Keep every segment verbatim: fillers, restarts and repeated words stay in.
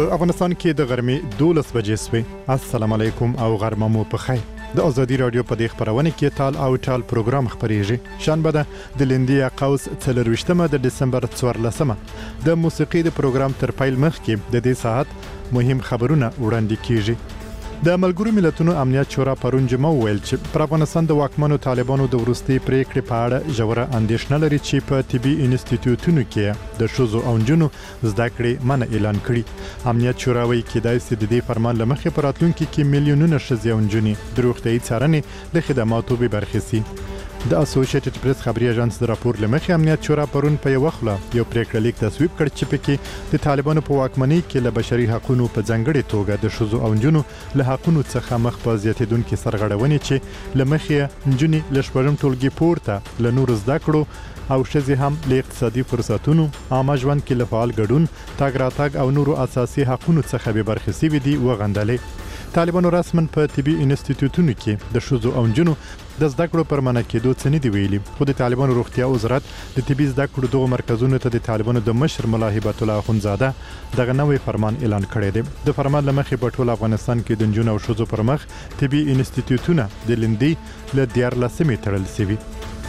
افغانستان کې د غرمې دولس بجې سوې. السلام علیکم او غرمه مو په خیر. د ازادي رادیو په دې خبرونه کې تال او ټال پروګرام خبريږي. شنبه ده د لیندیا قوس څلرويشتمه د دسمبر څوارلسمه د موسیقي د پروګرام تر پیل مخکې د دې ساعت مهم خبرونه وړاندې کیږي. د ملګرو ملتونو امنیت شورا پرون جمعه ویل چې پر افغانستان د واکمنو طالبانو د ورستي پریکړې په اړه ژوره اندېښنه لري چې په طبي انسټیټیوټونو کې د شوزو او نجونو زده کړې منع اعلان کړي. امنیت شورا وایي کېدای شي د دې فرمان لمخې په راتلونکي کې میلیونونه ښځې او نجونې د روغتیايي څارنې د خدماتو به برخې سي. د اسوسییټډ پریس خبري اژانس د راپور لمخې امنیت شورا پرون په یو وخت یو پریکړه لیک تصویب کړ چې پکې د طالبانو په واکمنۍ کې له بشري حقوقو په ځانګړي توګه د شوزو او نجونو له حقوقو څخه مخ په زیاتیدونکو سرغړونې چې لمخې نجونې له شپږم ټولګي پورته له نور زده کړو او ښځې هم له اقتصادي فرصتونو عامه ژوند کې له فعال ګډون تاګ راتګ او نورو اساسي حقوقو څخه به برخې سوي دي وغندلې. طالبانو رسمن په طبي انسټیټیوټونو کې د شوزو او نجونو د زده کړو پر منع کېدو څه نه دی ویلي. خو د طالبانو روغتیا وزارت د طبي زده کړو دغه مرکزونو ته د طالبانو د مشر ملا هبت الله اخونزاده دغه نوې فرمان اعلان کړی دی. د فرمان لمخې په ټول افغانستان کې د نجونو او شوزو پر مخ طبي انسټیټیوټونه د لیندي له دیارلسمې تړل شوي.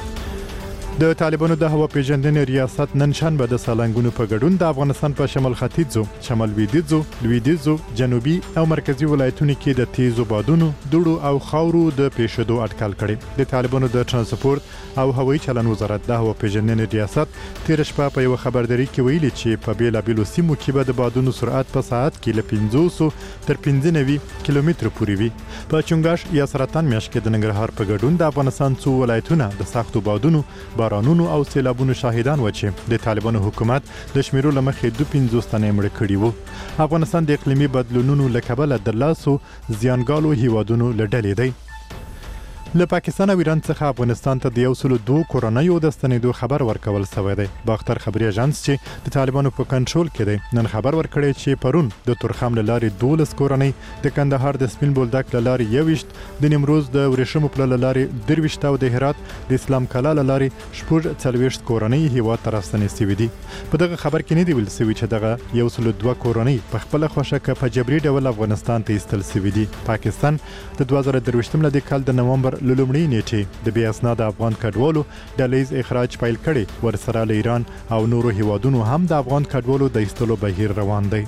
د طالبانو د هوا پیژندنې ریاست نن شنبه د سالنګونو په ګډون د افغانستان په شمال ختیځو، شمال لویدیځو، لویدیځو، جنوبي او مرکزی ولایتونو کې د تیزو بادونو، دوړو او خاورو د پیښېدو اټکل کړي. د طالبانو د ترانسپورت او هوایي چلن وزارت د هوا پیژندنې ریاست تیر شپه په یو خبرداري کې ویلي چې په بیلابیلو سیمو کې به د بادونو سرعت په ساعت کې له پنځوس تر پنځه نوي کیلومتر پورې وي. په چنګاش یا سرطان میاشت کې د ننګرهار په ګډون د افغانستان څو ولایتونه د سختو بادونو بارانونو او سیلابونو شاهدان و چې د طالبانو حکومت د شمیرو لمخې دوه پنځوس تنې مړ کړي وو. افغانستان د اقلیمي بدلونونو له کبله د لاسو زیانګالو هیوادونو له ډلې دی. له پاکستان او ایران څخه افغانستان ته د یو سلو دوه کورنیو د ستنېدو خبر ورکول شوی دی. باختر خبري اژانس چې د طالبانو په کنټرول کې دی نن خبر ورکړی چې پرون د تورخم له لارې دولس کورنۍ، د کندهار د سپین بولدک له لارې یوویشت، د نیمروز د ورېښمو پله له لارې درویشت او د هرات د اسلام کلا له لارې شپږ څلوېښت کورنۍ هیواد ته راستنې شوي دي. په دغه خبر کې نه دی ویل شوي چې دغه یو سلو دوه کورنۍ په خپله خوښه که په جبري ډول افغانستان ته ایستل شوي دي. پاکستان د دوه زره درویشتم له کال د نومبر له لومړۍ نیټې د بې اسناده افغان کډوالو ډلیز اخراج پیل کړي. ورسره له ایران او نورو هیوادونو هم د افغان کډوالو د ایستلو بهیر روان دی.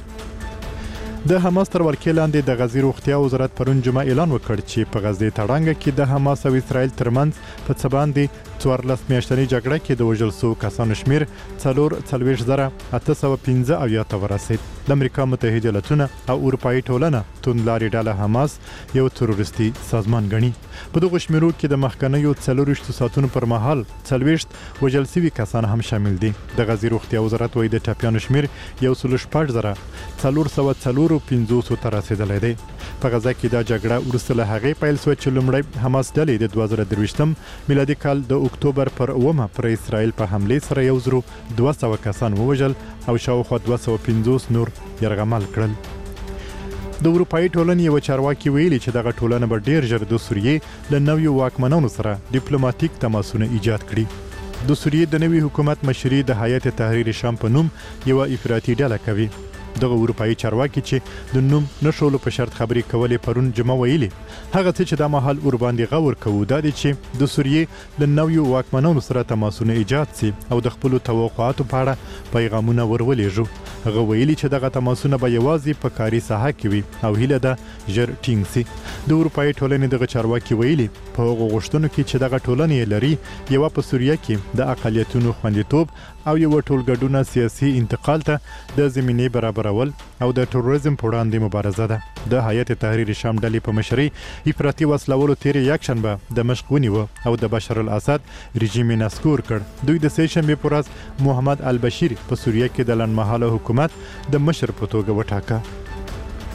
د حماس تر ورکې لاندې د غزې روغتیا وزارت پرون جمعه اعلان وکړ چې په غزې تړانګه کې د حماس او اسرائیل ترمنځ په څه باندې څوارلس میاشتنۍ جګړه کې د وژل شوو کسانو شمیر څلور څلوېښت زره اته سوه پنځه اویا ته ورسېد. د امریکا متحده ایالتونه او اروپایي ټولنه توندلارې ډله حماس یو تروریستي سازمان ګڼي. په دغو شمیرو کې د مخکنیو څلورویشتو ساعتونو پر مهال څلوېښت وژل شوي کسان هم شامل دي. د غزې روغتیا وزارت وایي د ټپیانو شمیر یو سلو شپږ زره څلور سوه څلورو پنځوسو ته رسېدلی دی. په غزه کې دا جګړه وروسته له هغې پیل شوه چې لومړی حماس ډلې د دوه زره درویشتم میلادي کال د اکتوبر پر اومه پر اسرائیل په حملې سره یو زرو دوه سوه کسان ووژل او شاوخوا دوه سوه پنځوس نور یرغمل کړل. د اروپایي ټولنې یو چارواکي ویلي چې دغه ټولنه به ډیر ژر د سوریې له نویو واکمنانو سره ډیپلوماټیک تماسونه ایجاد کړي. د سوریې د نوي حکومت مشري د هیئت تحریر شام په نوم یو افراطي ډله کوي. دغه اروپایي چارواکي چې د نوم نشولو په شرط خبرې کولې پرون جمعه ویلي هغه څه چې دا مهال ور باندې غور کوو دا دی چې د سوریې له نویو واکمنانو سره تماسونه ایجاد سي او د خپلو توقعاتو په اړه پیغامونه ورولېږو. هغه ویلي چې دغه تماسونه به یوازې په کاري ساحه کې وي او هیله ده ژر ټینګ سي. د اروپایي ټولنې دغه چارواکي ویلي په هغو غوښتنو کې چې دغه ټولنې یې لري یوه په سوریه کې د اقلیتونو خوندیتوب او یو ټولګډونه سیاسي انتقال ته د زمینې برابرول او د تروریزم په وړاندې مبارزه ده. د هیئت تحریر شام ډلې په مشرۍ افراطي وسلولو تیرې یکشنبه دمشق ونیوه او د بشر الاسد رژیم یې نسکور کړ. دوی د سې شنبې په ورځ محمد البشیر په سوریه کې د لنډمهاله حکومت د مشر په توګه وټاکه.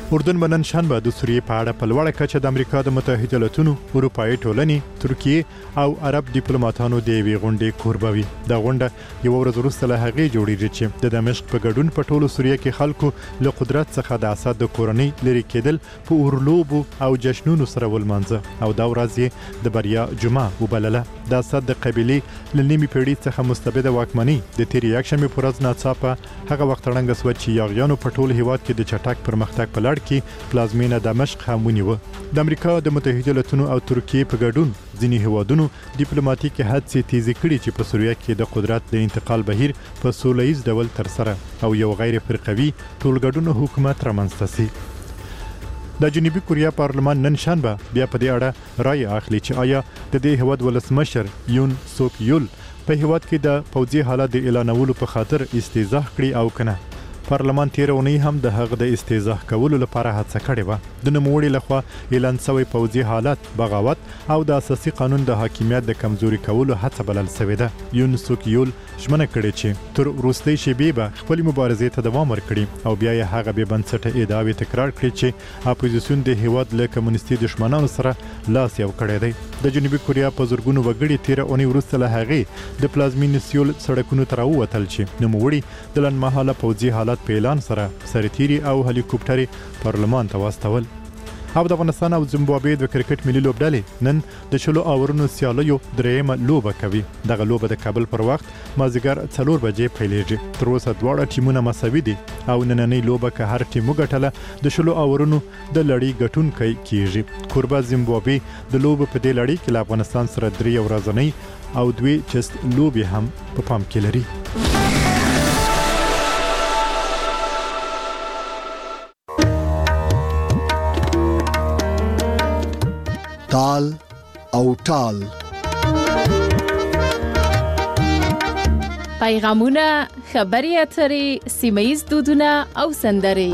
اردن بنن شنبه د سوریې په اړه په لوړه کچه د امریکا د متحده ایالاتونو اروپאי ټولنې ترکیه او عرب ډیپلوماټانو د وی غونډې کوربوي. د غونډه یو ورځ وروسته له هغې جوړیږي چې د دمشق په ګډون په ټولو سوریه کې خلکو له قدرت څخه د اسد د کورنۍ لري کېدل په اورلوبو او جشنونو سره ولمانځه او دا ورځ یې د بریا جمعه وبلله. د اسد د قبيلې لنیمي پیړۍ څخه مستبده واکمنۍ د تیر یکشنبه پر ورځ ناڅاپه هغه وخت رنګ سو چې یاغیانو په ټول هیواد کې د چټک پرمختګ په لړ کې پلازمینه دمشق هم ونیوه. د امریکا د متحده ایالاتونو او ترکیه په ګډون ځینې هیوادونو ډیپلوماټیک هڅې تیزې کړې چې په سوریه کې د قدرت د انتقال بهیر په سولهییز ډول تر سره او یو غیر فرقوي ټولګډون حکومت رامنځته شي. د جنوبي کوریا پارلمان نن شنبه بیا په دې اړه رائے اخلي چې آیا د دې هیواد ولسمشر یون سوک یول په هیواد کې د پوځي حالت د اعلانولو په خاطر استیضاح کړي او کنه. پارلمان تیر اونۍ هم د هغه د استیضاح کولو لپاره هڅه کړې و. د نوموړي لخوا اعلان شوی پوځي حالت بغاوت او د اساسي قانون د حاکمیت د کمزوري کولو هڅه بلل شوې ده. یون سوک یول ژمنه کړې چې تر وروستۍ شېبې به خپل مبارزې ته دوام ورکړي او بیا یې هغه به بنسټه ادعاوې تکرار کړي چې اپوزیسیون د هیواد له کمونیستي دشمنانو سره لاس یو کړی دی. د جنوبي کوریا په زورګونو وګړي تیر اونۍ وروسته له هغې د پلازمینې سیول سړکونو ته راووتل چې نوموړي د لنډمهاله پوځي حالت په اعلان سره سرتیري او هلیکوپټرې پارلمان ته واستول. او د افغانستان او زیمبابوې د کرکټ ملي لوبډلې نن د شلو اورونو سیالیو درېیمه لوبه کوي. دغه لوبه د کابل پر وخت مازدیګر څلور بجې پیلېږي. تر اوسه دواړه ټیمونه مساوي دي او نننۍ لوبه که هر ټیم وګټله د شلو اورونو د لړۍ ګټونکی کیږي. کوربه زیمبابوې د لوبو په دې لړۍ کې له افغانستان سره درې ورځنۍ او دوی چست لوبې هم په پام کې لري. تال او ټال پیغامونه، خبري اترې، سیمه‌ییز دودونه او سندرې.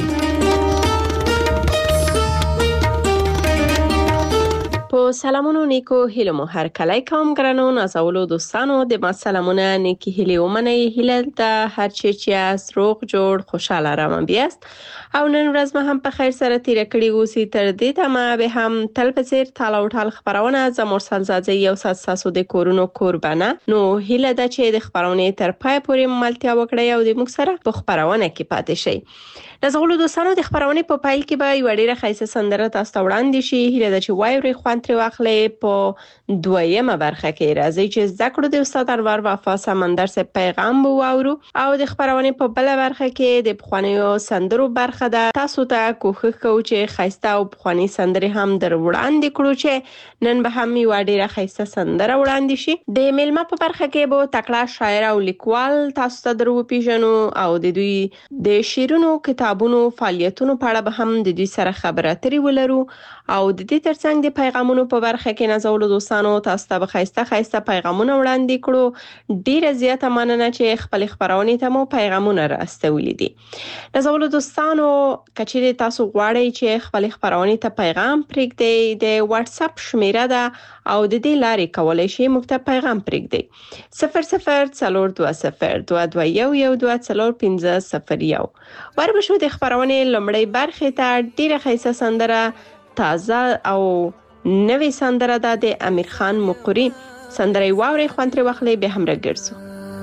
په سلامونو نیکو هیله مو هر کله کوم ګرانو نازولو دوستانو د ما سلامونه نیکی هیله ومنه هیله د هر چی چې روغ جوړ خوشاله روان بیاست او نن ورځ ما هم په خیر سره تیر کړی اوسې تر دې ته ما به هم تل په څیر تاله او ټال خبرونه زموږ سلزازي یو سات ساسو د کورونو قربانه نو هیله د چې د خبرونه تر پای پورې ملتیا وکړی او د موږ سره په خبرونه کې پاتې شي. نازولو دوستانو د خبرونه په پایل کې به یو ډیره خیسه سندره تاسو ته وړاندې شي. هیله د چې وایوري خوان تر واخلې په دویمه برخه کې راځي چې زکړو د استاد انور وفا سمندر سه پیغام بو اورو او د خبرونه په بل برخه کې د بخوانیو سندرو برخه ده. تاسو ته کوښښ کوو چې خیسته او بخوانی سندرې هم در وړاندې کړو چې نن به هم یو ډیره خیسه سندره وړاندې شي. د میلمه په برخه کې به تکړه شاعر او لیکوال تاسو ته درو پیژنو او د دوی د شیرونو کتابونو فعالیتونو په اړه به هم د دوی سره خبرې اترې ولرو او د دې ترڅنګ د پیغامونو په برخه کې نازولو دوستانو تاسو ته خیسته خیسته پیغامونه وړاندې کړو. ډیره زیاته مننه چې خپل خبرونه ته مو پیغامونه راستولې دي. نازولو دوستانو کچېره تاسو غواړئ چې خپل خبرونه ته پیغام پرېږدئ د واتس اپ شمیره ده او د دې لارې کولای شئ موږ ته پیغام پرېږدئ صفر صفر څلور دوه صفر دوه دوه یو یو دوه څلور پنځه صفر یو. وربشو د خبرونه لومړی برخه ته ډیره خیسه سندره تازه او نوې سندره ده د امیر خان مقری. سندره واوري خوان تر واخلې به هم راګرځو.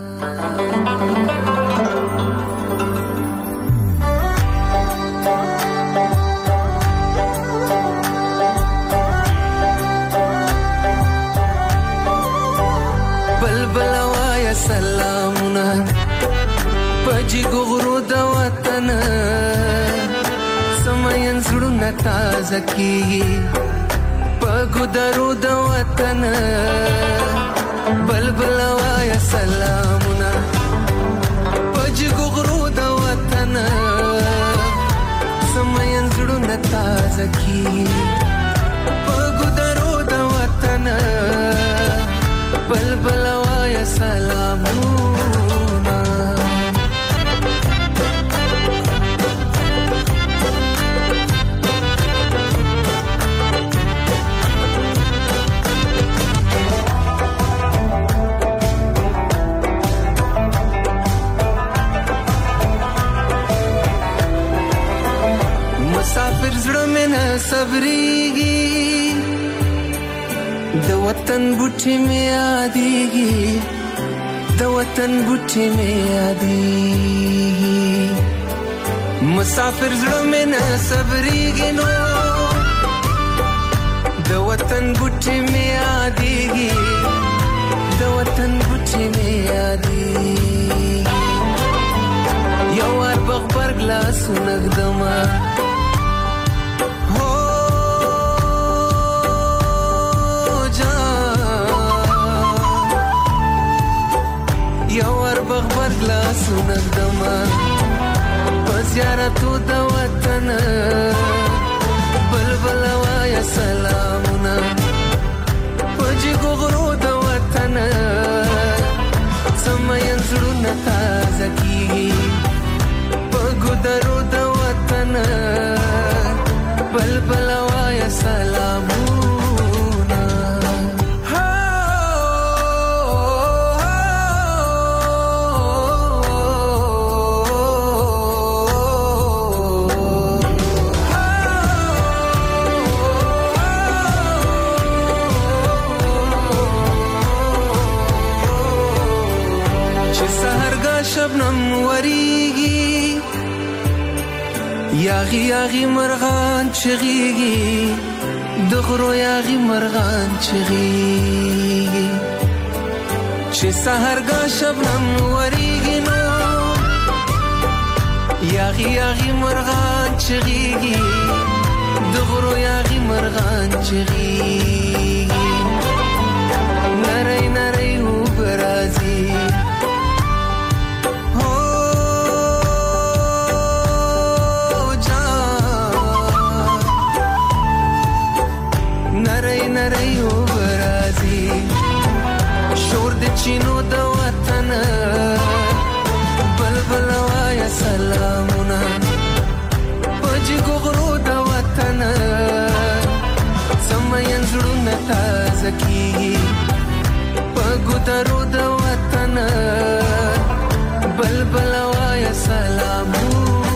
بلبل وایا سلامونه پجی ګورو د وطن سمین زړونه تازه کیږي پګو درو د وطن بلبل وایا سلامونه پجی ګورو د وطن سمین زړونه تازه کیږي پګو درو د وطن بلبل وایا سلامونه مسافر صبرېږي د وطن بوټي مې یادېږي د وطن بوټي مې یادېږي مسافر زړه مې نه صبرېږي نو د وطن بوټي مې یادېږي د وطن بوټي مې یادېږي یو وار بغبرګ لاسونه ږدمه هو جان یو وار بغبرګ لاسونه ږدمه په زیارتو د وطن بلبل وایه سلامونه په جګو غرو د وطن سمین زړونه تازه کېږي په ګودرو د وطن بلبل وایه سلامونه شبنم وریږي یاغي یاغي مرغان چغيږي د غرو یاغي مرغان چغيږي چې سحرګاه شبنم وریږي نو یاغي یاغي مرغان چغيږي د غرو یاغي مرغان چغيږي نری نری وبرازي چینو د وطن بلبل وایه سلامونه په جګو غرو د وطن سمین زړونه تازه کېږي په ګودرو د وطن بلبل وایه سلامونه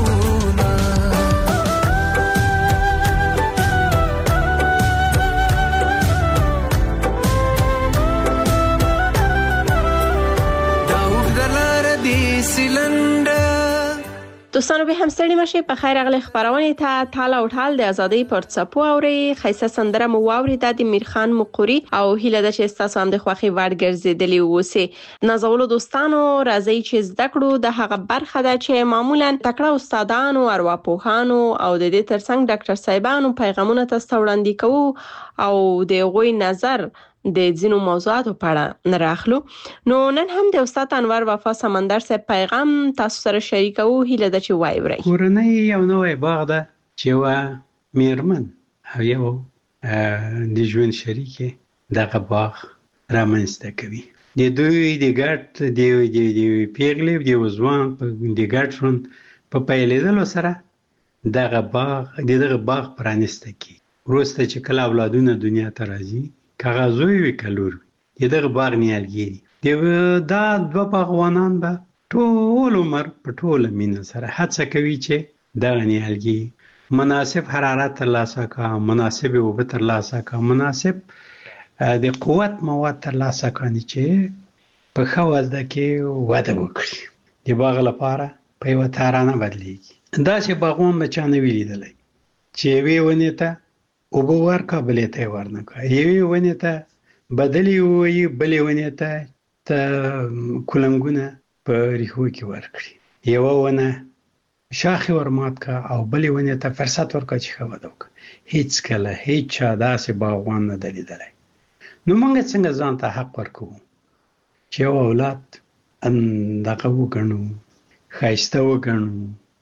دوستانو به همستړي مشه په خیر اغلی خبرونه ته تاله او ټال د ازادي پر څپو اوري خیسه سندره مو واوري د میرخان مقوري او هیله د چې تاسو هم د خوخي وړ ګرځیدلی وسی نازولو دوستانو راځي چې زده کړو د هغه برخه ده چې معمولا تکړه استادانو ارواپوهانو او د دې ترڅنګ ډاکټر صاحبانو پیغامونه تاسو وړاندې کوو او د غوي نظر د ځینو موضوعاتو په اړه راخلو نو نن هم د استاد انور وفا سمندر صاحب پیغام تاسو سره شریکو هیله د چې وای وري کورنۍ یو نوې باغ ده چې وا میرمن او یو د ژوند شریکه دغه باغ رامنځته کوي د دوی د ګډ د د پیغلې د وزوان د ګډ ژوند په پیلېدلو سره دغه باغ دغه باغ پرانسته کی وروسته چې کله اولادونه دنیا ته راځي کاغذوي وی کلور دغه باغ نیالګي دی دا دوه باغوانان به ټول عمر په ټول مینه سره هڅه کوي چې دغه نیالګي مناسب حرارت ترلاسه کا مناسب اوبه ترلاسه کا مناسب د قوت مواد ترلاسه کړي چې په خوازده کې وده وکړي د باغ لپاره په یو تارانه بدلېږي دا چې باغوان بچانه ویلیدل چې وی ونه ته او به ورکا بلې ته ورنکا یوې ونې ته بدلې وي بلې ونې ته ته کولنګونه په ریښو کې ورکړي یو ونه شاخې ورمات کا او بلې ونې ته فرصت ورکا چې خو ودوک هیڅ کله هیڅ چا داسې باغوان نه دلیدلی نو موږ څنګه ځان ته حق ورکو چې یو اولاد ان دغه وګڼو ښایسته وګڼو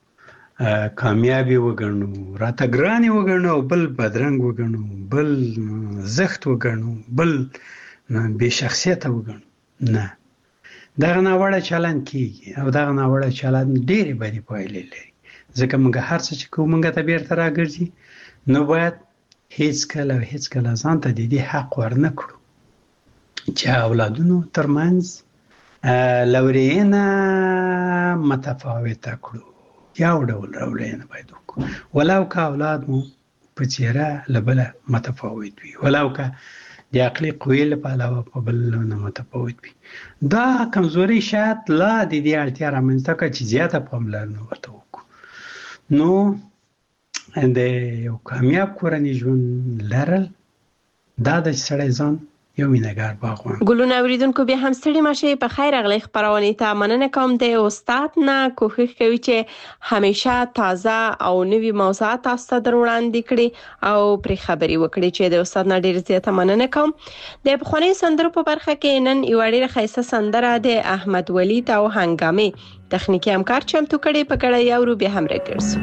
کامیابی وګڼو راته ګرانی وګڼو بل بدرنګ وګڼو بل زخت وګڼو بل بے شخصیت وګڼو نه دغه ناوړه چلند کیږي او دغه ناوړه چلند ډېرې بدې پایلې لري ځکه موږ هر څه چې کوو موږ ته بیرته راګرځي نو باید هیڅ کله هیڅ کله ځان ته د دې حق ورنه کړو چې اولادونو ترمنځ لورینه متفاوته کړو یو ډول راوړینه باید وکړو ولو که اولاد مو په څیره لبله متفاوت وي ولو که د عقلي قوې له پلوه په بل نه متفاوت وي. دا کمزوري شاید لا د دې اړتیا رامنځته کړه چې زیاته پاملرنه ورته وکړو. نو د یو کامیاب کورني ژوند لرل دا د سړی ځان یو مینهګار باغوان. ګلونه اوریدونکو بیا هم ستړي مشه په خیر راغلی خبرونه ته مننه کوم د استاد نه کوښښ کوي چې همیشه تازه او نوي موضوعات تاسو ته وړاندې کړي او پر خبري وکړي چې د استاد نه ډیر زیاته مننه کوم. د بخونی سندرو په برخه کې نن یو ډیر خیسه سندره د احمد ولید او هنګامي تخنیکی همکار چمتو کړي په کړه یو رو به هم راګرځو.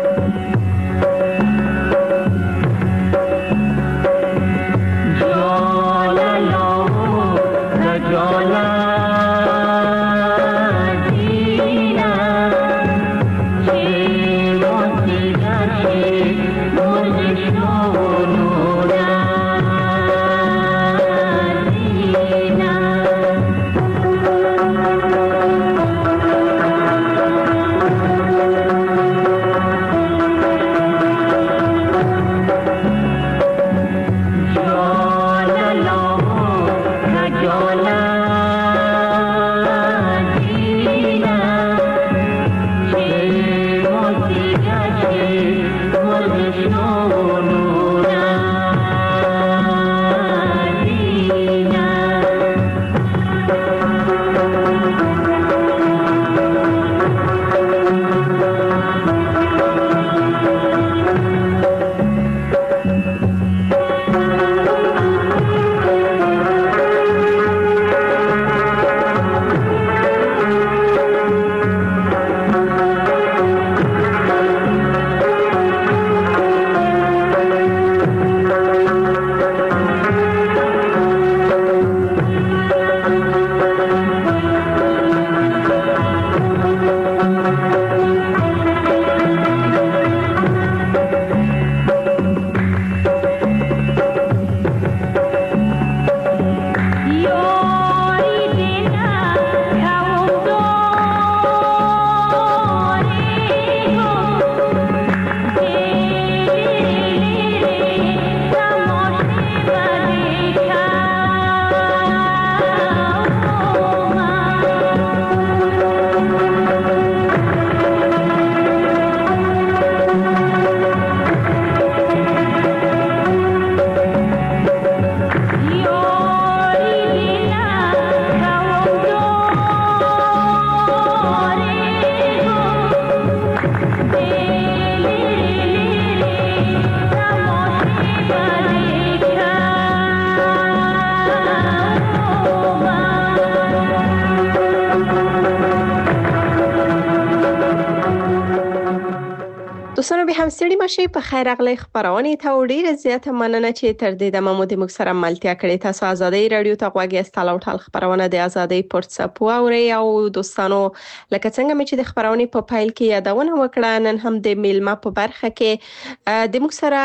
دوستانو به هم ستړي مشي په خیر راغلی خبرونه ته ډیره زیاته مننه چې تر دې د مو د موږ سره ملتیا کړې. تاسو ازادي رادیو ته غوږی استاله او ټال خبرونه د ازادي پورتسپو اوري او دوستانو لکه څنګه مې چې د خبرونه په پایل کې یادونه وکړه نن هم د میلمه په برخه کې د موږ سره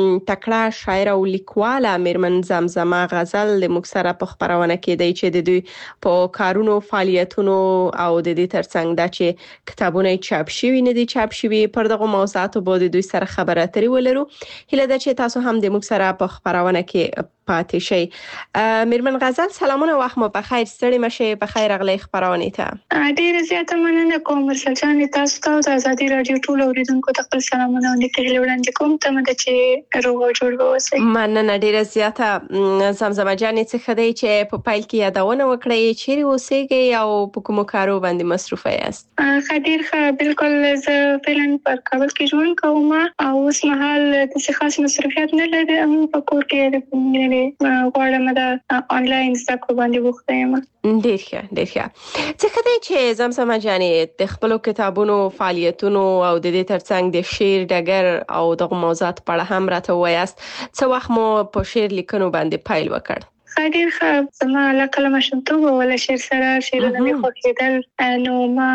تکړه شاعر او لیکواله میرمن زمزمه غزل د موږ سره په خبرونه کې دی چې د دوی په کارونو فعالیتونو او د دې ترڅنګ دا چې کتابونه چاپ شوي نه دي چاپ شوي پر دغه موضوعات باندې دوی سره خبرې اترې ولرو. هیله ده چې تاسو هم د موږ سره په خبرونه کې پاتې شئ. میرمن غزل سلامونه وخت مو په خیر ستړي مشه په خیر راغلی خبرونه ته ډیره زیاته مننه کوم مرسل جان تاسو ته د ازادي رادیو ټول اوریدونکو ته خپل سلامونه وړاندې کوم ته مده چې روغ او جوړ اوسئ. مننه ډیره زیاته زمزمه جان څخه دی چې په پایل کې یادونه وکړئ چیرې اوسئ او په کوم کارو باندې مصروف یاست. خدیر ښه بالکل زه فعلا پر کابل کې ژوند کوم او اوس مهال د خاص مصروفیت نه لرم په کور کې غواړم دا آنلاین زده کړو باندې وخت یم. ډیر ښه ډیر ښه. څه دی چې زمزمه جانې د خپل کتابونو فعالیتونو او د دې ترڅنګ د شعر ډګر او د موضوعات په اړه هم راته وایاست. څه وخت مو په شعر لیکنو باندې پیل وکړ؟ خدیر ښه زما علاقه له ماشومتوبه ولا شعر سره شعرونه مې خوښېدل نو ما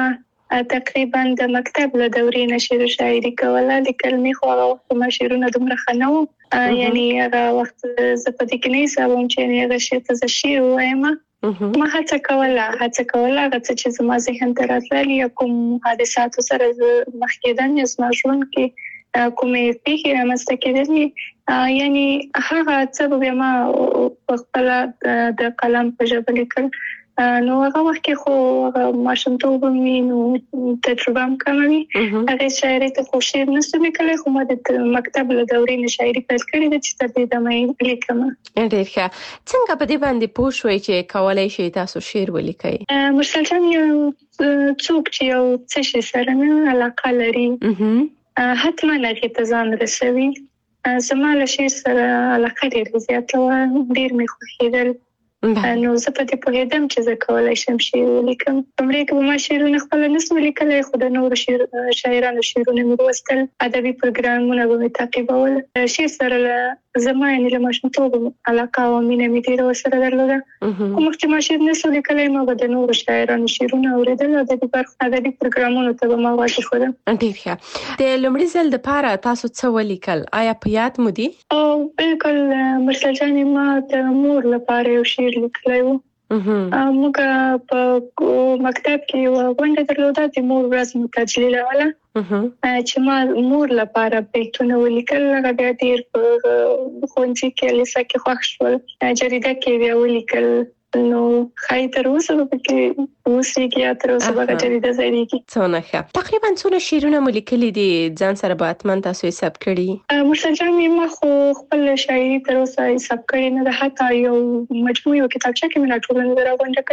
تقریبا د مکتب له دورې نه شعر شاعري کوله لیکل مې خو هغه وخت ما شعرونه دومره ښه نه وو یعنی هغه وخت زه په دې کې نه حسابوم چې هغه شعر ته زه شعر ووایم. ما هڅه کوله هڅه کوله هغه څه چې زما ذهن ته راتلل یا کوم حادثاتو سره مخ کېدم یا زما ژوند کې کومې پیښې رامنځته کېدلې یعنی هغه څه به ما په خپل د قلم په ژبه لیکل نو هغه وخت کې خو ماشومتوب مې نو تجربه هم کموي هغه شاعري ته خو شعر نشم لیکلی خو ما د مکتب له دورې نه شاعري پیل کړې ده چې تر دې دمه لیکم. ډېر ښه. څنګه په دې باندې پوه شوئ چې کولای شئ تاسو شعر ولیکئ؟ مرسل جان یو څوک چې یو څه شي سره نه علاقه لري حتما هغې ته ځان رسوي. زما له شعر سره علاقه ډېره زیاته وه، ډېر مې خوښېدل نو زه په دې پوهېدم چې زه کولی شم شعر ولیکم. لومړی کې به ما شعرونه خپله نسم لیکلی خو د نورو شاعرانو شعرونه مې لوستل، ادبي پروګرامونه به مې تعقیبول. شعر سره له زما یعنې له ماشومتوبه علاقه او مینه مې ډېره ورسره درلوده. خو مخکې ما شعر نسم لیکلی ما به د نورو شاعرانو شعرونه اورېدل او ادبي ادبي پروګرامونو ته به ما غوږ ایښودم. ډېر ښه. د لومړي ځل دپاره تاسو څه ولیکل؟ آیا په یاد مو دي؟ او بالکل مرسل جانې ما د مور لپاره یو شعر لیکلی و. موږ په مکتب کې یوه غونډه درلوده د مور ورځ مو تجلیله وله چې ما مور لپاره بیتونه ولیکل. هغه بیا ډېر په ښوونځي کې لیسه کې خوښ شول، جریده کې بیا ولیکل نو ښایي تر اوسه به پکې اوسېږي یا تر اوسه به هغه جریده ځایېږي. څونه ښه. تقریبا څونه شعرونه مو لیکلي دي؟ ځان سره به حتما تاسو حساب کړي؟ مرسل جان ما خو خپل شاعري تر اوسه حساب کړې نه ده، حتی یو مجموعي یو کتابچه کې مې راټولونه ده راغونډه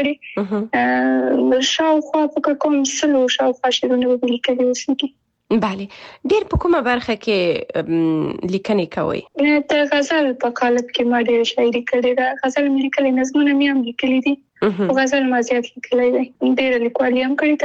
کړې. شاوخوا فکر کوم سلو شاوخوا شعرونه به لیکلي اوسېږي. بله. ډېر په کومه برخه کې لیکنې کوئ؟ د غزل په قالب کې ما ډېره شاعري کړې ده. غزل مې لیکلي، نظمونه مې هم لیکلي دي خو غزل ما زیات لیکلی دی. ډېره لیکوالي هم کړې،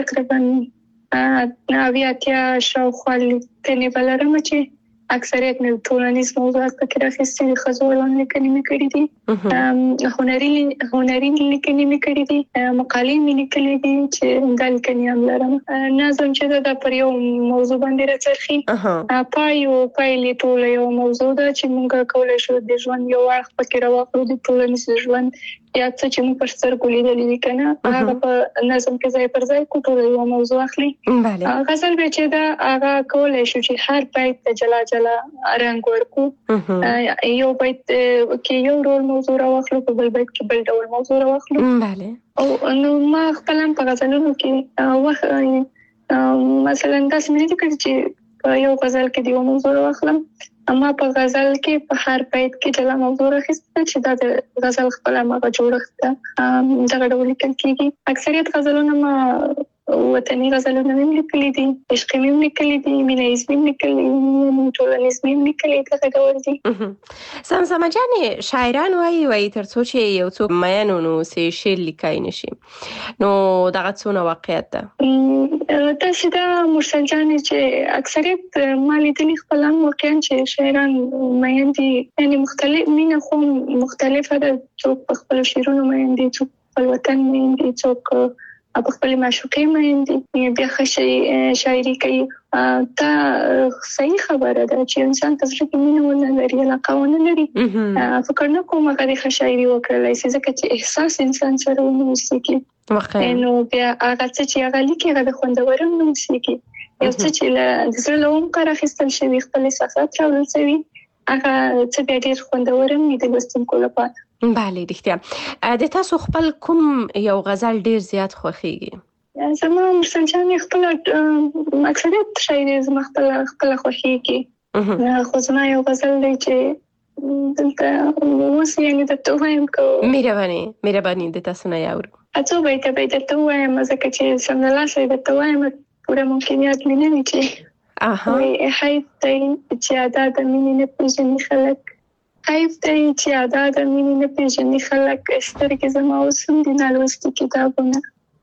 تقریبا اویا اتیا شاوخوا لیکنې به لرم چې اکثریت مې ټولنیز موضوعات پکې راخیستي دي. ښځو اړوند لیکنې مې کړې دي، هنري هنري لیکنې مې کړې دي، مقالې مې لیکلې دي چې دا لیکنې هم لرم. نظم چې دا پر یو موضوع باندې راڅرخي، پای او پایلې ټوله یو موضوع ده چې موږ کولی شو د ژوند یو اړخ پکې راواخلو، د ټولنیز ژوند یا څه چې موږ پر سترګو لیدلي دي که نه هغه په نظم کې ځای پر ځای کړو، ټوله یوه موضوع اخلي. غزل بیا چې ده هغه کولی شو چې هر بیت ته جلا جلا رنګ ورکړو، یو بیت کې یو ډول موضوع راواخلو، په بل بیت کې بل ډول موضوع راواخلو. او نو ما خپله هم په غزلونو کې وخت مثلا داسې مې نه دي کړي چې په یو غزل کې د یو موضوع راواخلم، اما په غزل کې په هر بیت کې جلا موضوع راخیستل چې دا د غزل خپله هماغه جوړښت ده، دغه ډول لیکل کېږي. اکثریت غزلونه ما وطني غزلونه مې لیکلي دي، عشقي مې لیکلي دي، مینه ییز مې لیکلي دي، ټولنیز مې لیکلي، دغه ډول دي. زمزمه جانې شاعران وایي وایي تر څو چې یو څوک مین ونوسي شعر لیکلی نشي، نو دغه څونه واقعیت ده؟ داسې ده مرسل جانې چې اکثریت ما لیدلي خپله هم واقعا چې شاعران مین دي، یعنې مختلف مینه خو مختلفه ده، څوک په خپلو شعرونو مین دي، څوک خپل وطن مین دي، څوک په خپل معشوقې مین دي، بیا ښه شاعري کوي. دا صحیح خبره ده چې انسان ته زړه کې مینه ونه لري، علاقه ونه لري، فکر نه کوم هغه د ښه شاعري وکړلی شي، ځکه چې احساس انسان سره ونه اوسېږي نو بیا هغه څه چې هغه لیکي هغه د خوندور هم نه اوسېږي. یو څه چې له د زړه له عمقه راخیستل شوي، خپل احساسات راوړل شوي، هغه څه بیا ډېر خوندور هم وي د لوستونکو لپاره. بله رښتیا. د تاسو خپل کوم یو غزل ډېر زیات خوښیږي؟ زما مرسل جانې خپله اکثریت شاعري زما خپله خپله خوښیږي، خو زما یو غزل دی چې دلته اوس یعنې درته ووایم که مهرباني مهرباني د تاسو نه یې اورو. څو بیته به یې درته ووایم ځکه چې سمدلاسه یې درته وایم پوره ممکنیات مې نه وي چې وایي حیف دی چې ادا د مینې نه پېژني خلک، حیف دی چې ادا د مینې نه پېژني خلک، سترګې زما اوس هم دي نالوستي کتابونه،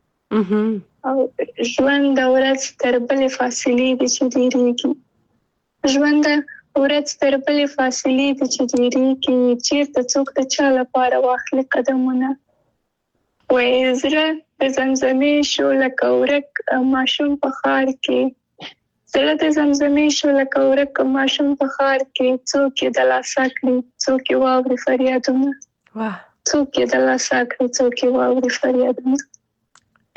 او ژوند د ورځ تر بلې فاصلې دي چې ډېرېږي، ژوند د ورځ تر بلې فاصلې دي چې ډېرېږي، چېرته څوک د چا لپاره واخلي قدمونه، وایي زړه د زمزمې شو لکه ورک ماشوم په ښار کې، زړه د زمزمې شو لکه ورک ماشوم په ښار کې، څوک یې د لاسه کړي څوک یې واوري فریادونه، څوک یې د لاسه کړي څوک یې واوري فریادونه.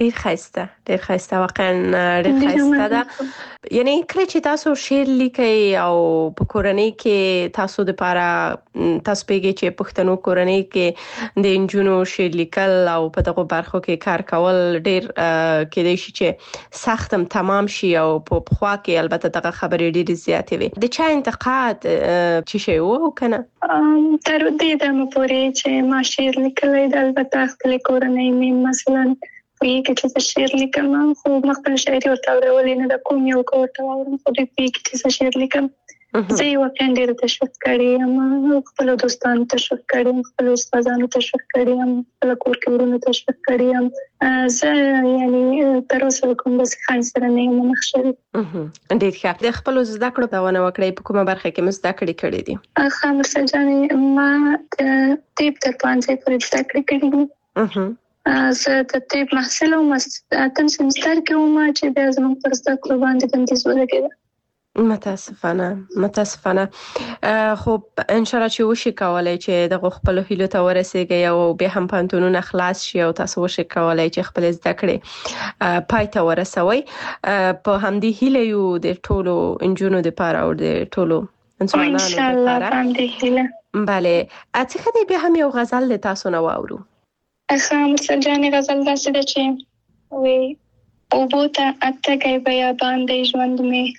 ډیر ښایسته ډیر ښایسته واقعا ډیر ښایسته ده. یعنی کله چې تاسو شعر لیکي او په کورنۍ کې تاسو د لپاره تاسو پیږي چې پښتنو کورنۍ کې د انجونو شعر لیکل او په دغه برخو کې کار کول ډیر کېدای شي چې سختم تمام شي او په خوا کې البته دغه خبرې ډیر زیاتې وي. د چا انتقاد چې شی وو کنه تر دې د مپورې چې ما شعر لیکلی د البته خپل کورنۍ مې مثلا وی کې چې شعر لیکم خو مخکې شاعري ورته اورولې نه د کوم یو کور ته اورم خو دې پی کې چې شعر لیکم زه یو کاندید تشویق کړی یم خپل دوستانو تشویق کړی یم خپل استادانو تشویق کړی یم خپل کور کې ورونو تشویق کړی یم زه یعنی تر اوسه کوم څه خان سره نه یم مخ شوی. ډېر ښه. د خپل زده کړو په ونه وکړې په کومه برخه کې مزده کړې کړې دي؟ خامر سجاني ما تیپ تر پانځه پورې زده کړې کړې دي. زه د طب محصل وم اتم سمستر کې وم چې بیا زموږ پر زده کړو باندې بندیز ولګېد. متاسفانه متاسفانه خو ان شاء الله چې وشي کولای چې د خپل هیلو ته ورسیږي او به هم پانتونونه خلاص شي او تاسو وشي کولای چې خپل زده کړې پای ته ورسوي. په همدې هیله یو د ټولو انجونو د پاره او د ټولو انسانانو ان شاء الله باندې هیله. bale اته کدی به هم یو غزل د تاسو نه واورو. خامر سجاني غزل داسې ده چې وی او بوته اتګي بیا باندې ژوند مې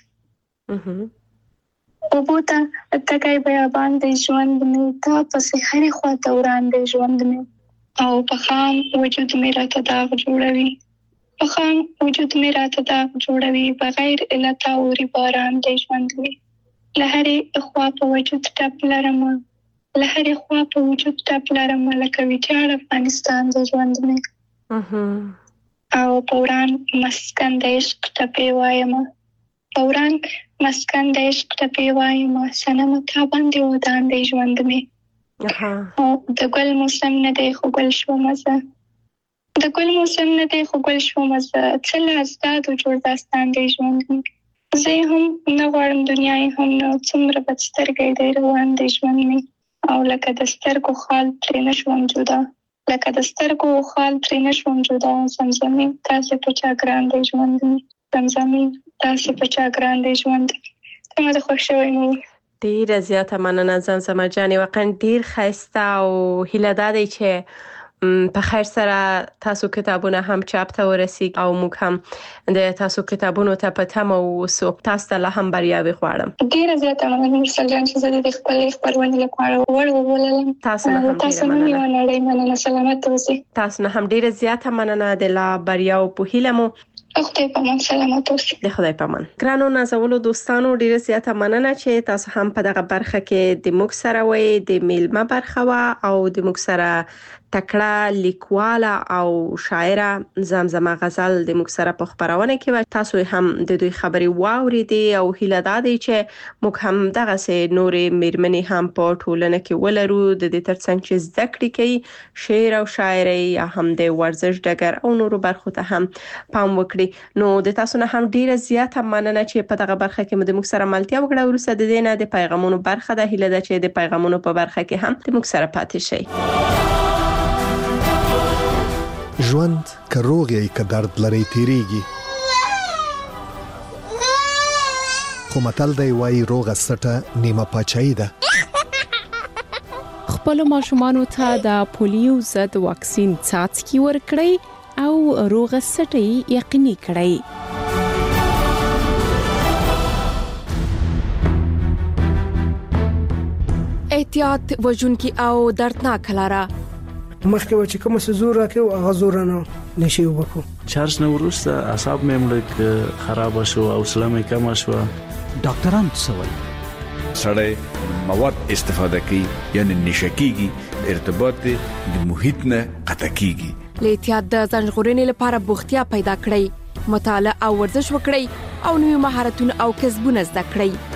او بوته اتګي بیا باندې ژوند مې تا پسې هرې خواته وړاندې ژوند مې او په خام وجود مې راته داغ جوړوي په خام وجود مې راته داغ جوړوي بغیر علت او باران دې ژوند مې له هرې خوا په وجود ټپ لرم له هرې خوا په وجود ټپ لرم لکه ویجاړ افغانستان د ژوند مې او په وران مسکن د عشق ټپې وایم په وران مسکن د عشق ټپې وایم صنم تا باندې ودان دی ژوند مې او د ګل موسم نه دی خو ګل شوم زه د ګل موسم نه دی خو ګل شوم زه څه له ازدادو جوړ داستان دی ژوند مې زه هم نه غواړم دنیا یې هم نه څومره بد سترګی دی روان دی ژوند مې او لکه د سترګو خال ترې نشوم جدا لکه د سترګو خال ترې نشوم جدا زمزمې تاسې په چا ګران دی ژوند مې زمزمې تاسې په چا ګران دی ژوند ته ماته خوښ شوی مې. ډېره زیاته مننه زمزمه جانې واقعا ډېر ښایسته او هیله دا دی چې په خیر سره تاسو کتابونه هم چاپ ته ورسیږي او موږ هم د تاسو کتابونو ته په تمه اوسو. تاسو ته لا هم بریاوې غواړم. ډېره زیاته مننه مرسل جان چې زه د خپلې خپرونې لپاره ور ووللم. تاسو نه هم تاسو نه یو نړۍ مننه سلامت اوسئ. تاسو نه هم ډېره زیاته مننه د لا بریاو په هیله مو. خدای په امان سلامت اوسئ. د خدای په امان. ګرانو نازولو دوستانو ډیره زیاته مننه چې تاسو هم په دغه برخه کې د موږ سره وې د میلمه برخه وا او د موږ سره تکړه لیکواله او شاعره زمزمه غزل د موږ سره په خبرونه کې و. تاسو هم د دوی خبرې واوریدي او هیله ده چې موږ هم دغه سه نورې میرمنې هم په ټولنه کې ولرو د دې ترڅنګ چې زده کړې کوي شعر او شاعري یا هم د ورزش ډګر او نورو برخو ته هم پام وکړي. نو د تاسو نه هم ډیره زیاته مننه چې په دغه برخه کې مو د موږ سره ملتیا وکړه. ورسته د دې نه د پیغامونو برخه ده هیله ده چې د پیغامونو په برخه کې هم د موږ سره پاتې شئ. ژوند که روغ یې که درد لري تیریږي خو متل دی وایي روغه سټه نیمه پاچاهي ده. خپل ماشومانو ته د پولیو ضد واکسین څاڅکي ورکړئ او روغه سټه یقیني کړئ. احتیاط وژونکي او دردناک لاره مخکې و چې کوم څه زور راکې او هغه زور نه نشي وبکو چارج نه ورسته اعصاب مې مړ خراب شو او سلام مې کم شو. ډاکټران څه وایي؟ سړی مواد استفاده کوي یعنی نشکیږي ارتباط د محیط نه قطع کیږي. له احتیاط د ځان ژغورنې لپاره بوختیا پیدا کړئ مطالعه او ورزش وکړئ او نوي مهارتونه او کسبونه زده کړئ.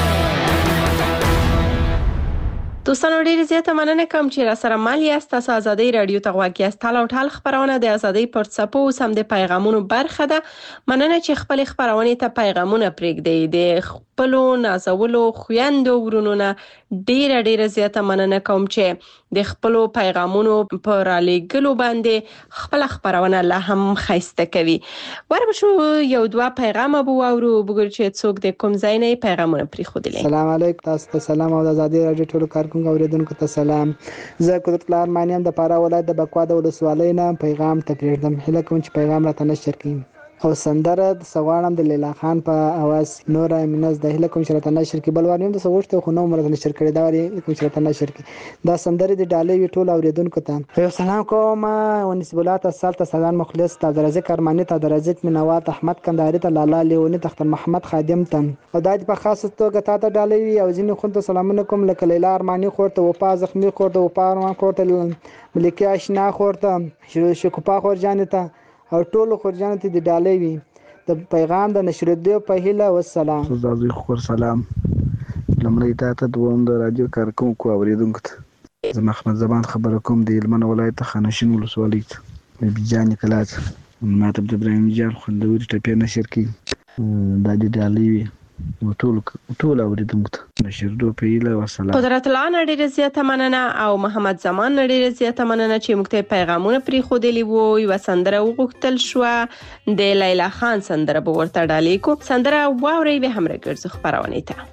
دوستانو ډیره زیاته مننه کوم چې را سره مل یاست. تاسو ازادي رادیو ته غواړئ یاست. تل او ټال خبرونه د ازادي پر څپو سم د پیغامونو برخه ده. مننه چې خپل خبرونه ته پیغامونه پرېږدئ. د خپلو نازولو خویندو ورونو نه ډیره ډیره زیاته مننه کوم چې د خپلو پیغامونو په رالیږلو باندې خپل خبرونه لا هم خیسته کوي. وربشو یو دوه پیغام ابو اورو وګور چې څوک د کوم ځای نه پیغامونه پرې خودلې. سلام علیکم، تاسو ته سلام او د آزادي رادیو ټولو کارکونکو اوریدونکو ته سلام. زه قدرت الله ارمانیم د فراه ولایت د بکوا د ولسوالۍ نه پیغام تپریږم. هله کوم چې پیغام راته نشر کړئ او سندره د سوانم د لیلا خان په اواز نور امینز د هله کوم چې راته نشر کړئ. بل وانیم د سوغشت خو نو مرته نشر کړی دا وری کوم چې راته نشر کړئ. دا سندره د ډالۍ وی ټول اوریدونکو ته یو سلام کوم او نسبولات السلطه سلام مخلص ته درزه کرمانی ته درزه منوات احمد کندهاری ته لالا لیونی تخت محمد خادم ته او د په خاص توګه ته ډالۍ وی او ځینې خو ته سلامونه کوم لکه لیلا ارمانی خورته وپا زخمی خورته وپا ارمان خورته ملکی آشنا خورته شکوپا خورجان ته او ټول خورجان ته د ډالۍ وی د پیغام د نشریدو په هیله والسلام. زازي خور سلام لمړی ته دوم د رادیو کارکونکو اوریدونکو ته زه محمد زمان خبر کوم د هلمند ولایت خانشین ولسوالۍ ته بجاني کلاس ماته د ابراهیم جان خوندوري ټپه نشر کی د دې ډالۍ وی ټول ټول اوریدونکو ته نشریدو په هیله والسلام. قدرت الله ډیره زیاته مننه او محمد زمان ډیره زیاته مننه چې موږ ته پیغامونه پرې خودلی وو. یو سندره وغوښتل شو د لیلا خان سندره به ورته ډالۍ کو. سندره واوري به هم راګرځو خبرونه ته.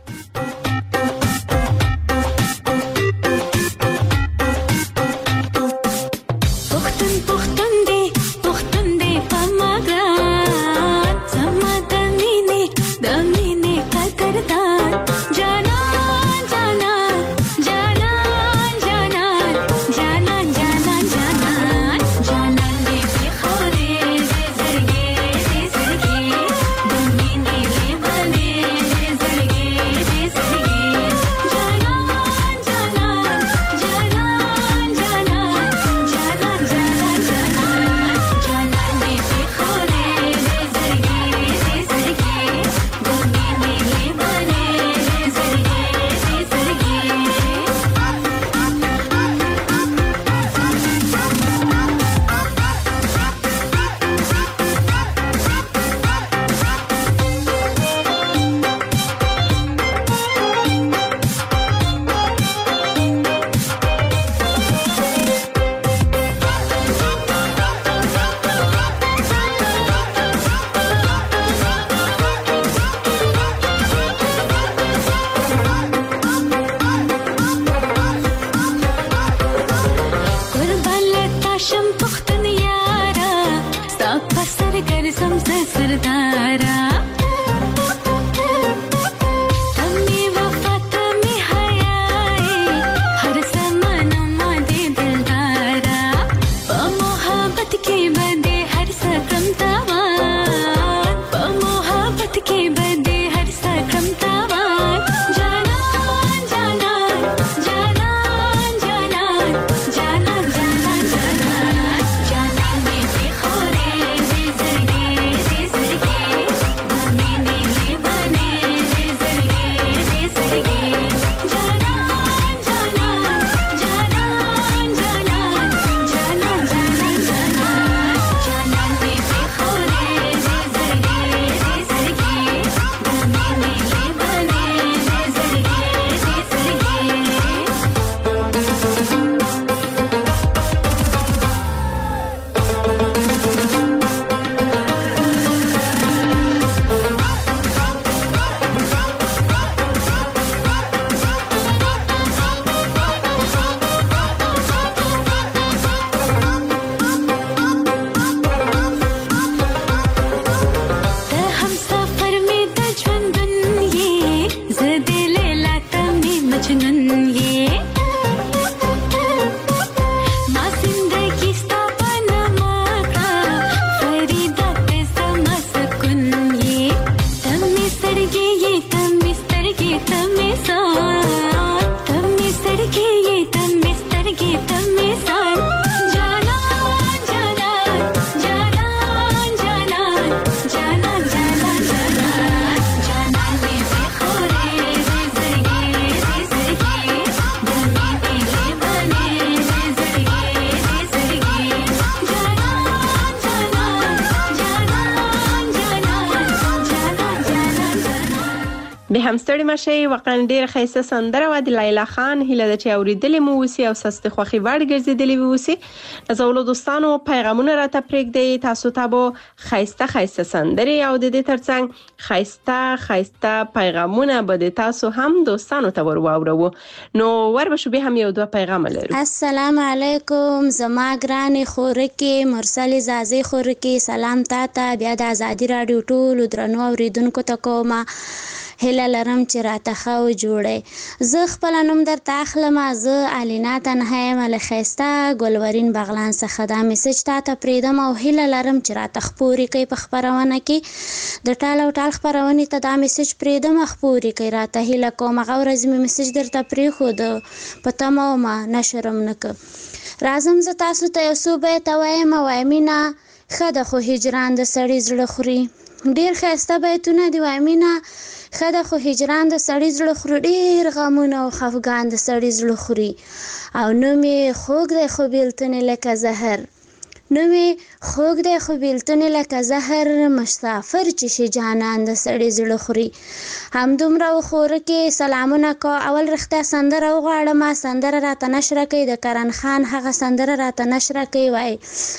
هم ستړي مشي وقن ډیر خیسه سندره و د لیلا خان هله د چا اوریدلې مو وسی او سست خوخي وړ ګرځیدلې وسی زولو دوستانو پیغامونه را ته پرېږدي تاسو ته بو خیسته خیسته سندري او د دې ترڅنګ خیسته خیسته پیغامونه به د تاسو هم دوستانو ته ورواورو نو ور به شو به هم یو دوه پیغام لرو. السلام علیکم زما ګران خورکی مرسل زازي خورکی سلام تاته بیا د ازادي رادیو ټول درنو اوریدونکو ته کومه هله لرم چې راته خو جوړي زه خپل نوم در تاخلم زه الینا تنها مل خيستا ګلورین بغلان څخه دا میسج تاته پریدم او هله لرم چې راته خپوري کوي په خبرونه کې د ټالو ټال خبرونه ته دا میسج پریدم خپوري کوي راته هله کوم غوړز می میسج درته پری خو د پته ما ما نشرم نک رازم ز تاسو ته صوبې ته وایم وایمینا خده خو هجران د سړی زړه خوري ډیر خسته بیتونه دی وایمینا خده خو هجران د سړی زړه خوري ډیر غمونه او خفګان د سړی زړه خوري او نو می خوګ د خو بیلتنه لکه زهر نو می خوګ د خو بیلتنه لکه زهر مسافر چې شي جانان د سړی زړه خوري هم دومره خور کې سلامونه کو اول رخته سندره وغواړم ما سندره راته نشر کوي د کرن خان هغه سندره راته نشر کوي وای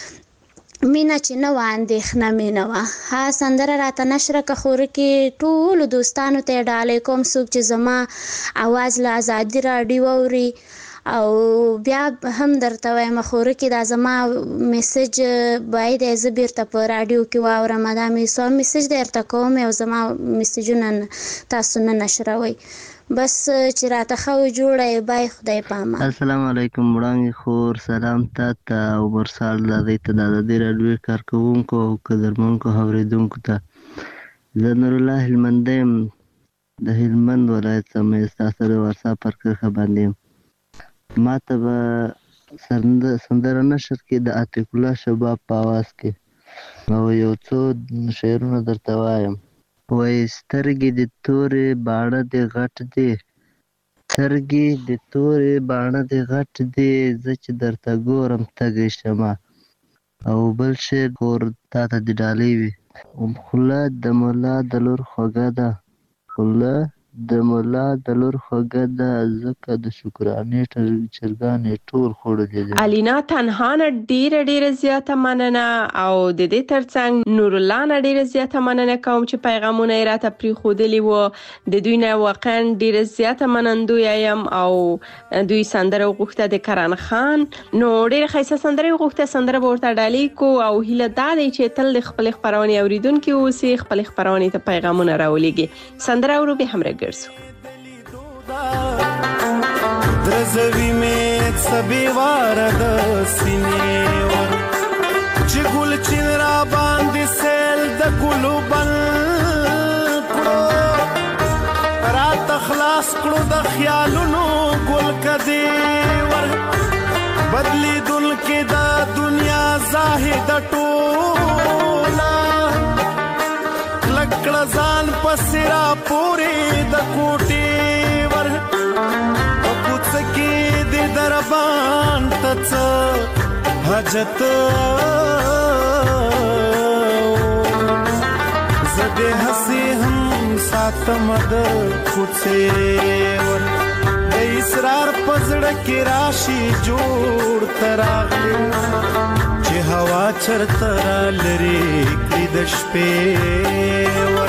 مینا چې نو اندېښنه مینه وا ها سندره راته نشر که خور کې ټول دوستانو ته ډالې کوم څوک چې زما आवाज له ازادي رادیو اوري او بیا هم درته وایم خور کې دا زما میسج باید از بیرته په رادیو کې واورم دا مې سو میسج درته کوم او زما میسجونه تاسو نه نشروي بس چې راته خو جوړه بای خدای پامه. السلام علیکم وړاندې خور سلام تاته او برسال د دې ته د دې رادیو کارکونکو او قدرمنکو اوریدونکو ته زه نور الله هلمندم د هلمند ولایت سمې تاسو د واتساپ پر کې باندې ما ته به سندره نشر کې د عتیق الله شباب په आवाज کې او یو څو شعرونه درته وایم وای سترګې د تورې باڼه د غټ دی سترګې د تورې باڼه د غټ دی زه چې درته ګورم تږی شمه او بل شعر ګور تا ته د ډالۍ وي خوله د ملا د لور خوږه ده خوله د ملا د لور خوږه ده ځکه د شکرانې چرګانې ټول خوړلې دي. الینا تنها نه ډیره ډیره زیاته مننه او د دې ترڅنګ نور الله نه ډیره زیاته مننه کوم چې پیغامونه یې راته پرېښودلي وو د دوی نه واقعا ډیره زیاته منندویه یم او دوی سندره وغوښته د کرن خان نو ډیره ښایسته سندره وغوښته سندره به ورته ډالۍ کو او هیله دا دی چې تل د خپلې خپرونې اوریدونکي اوسي خپلې خپرونې ته پیغامونه راولېږي سندره ورو به هم درزوی میت سبی وارد سینې ور چې ګل چین را باندې سیل د ګلو بل کړو را تخلاص کړو د خیالونو ګل کدی ور بدلی دل کې د دنیا زاهد ټولا لکړه ځان پسرا پوری د کوټي ور او پوڅ کې د دربان تڅ حاجت زده هسي هم ساتم د کوڅه ور د اسرار پزړه کې راشي جوړ تراغلي چې هوا چرته لري کړي د شپې ور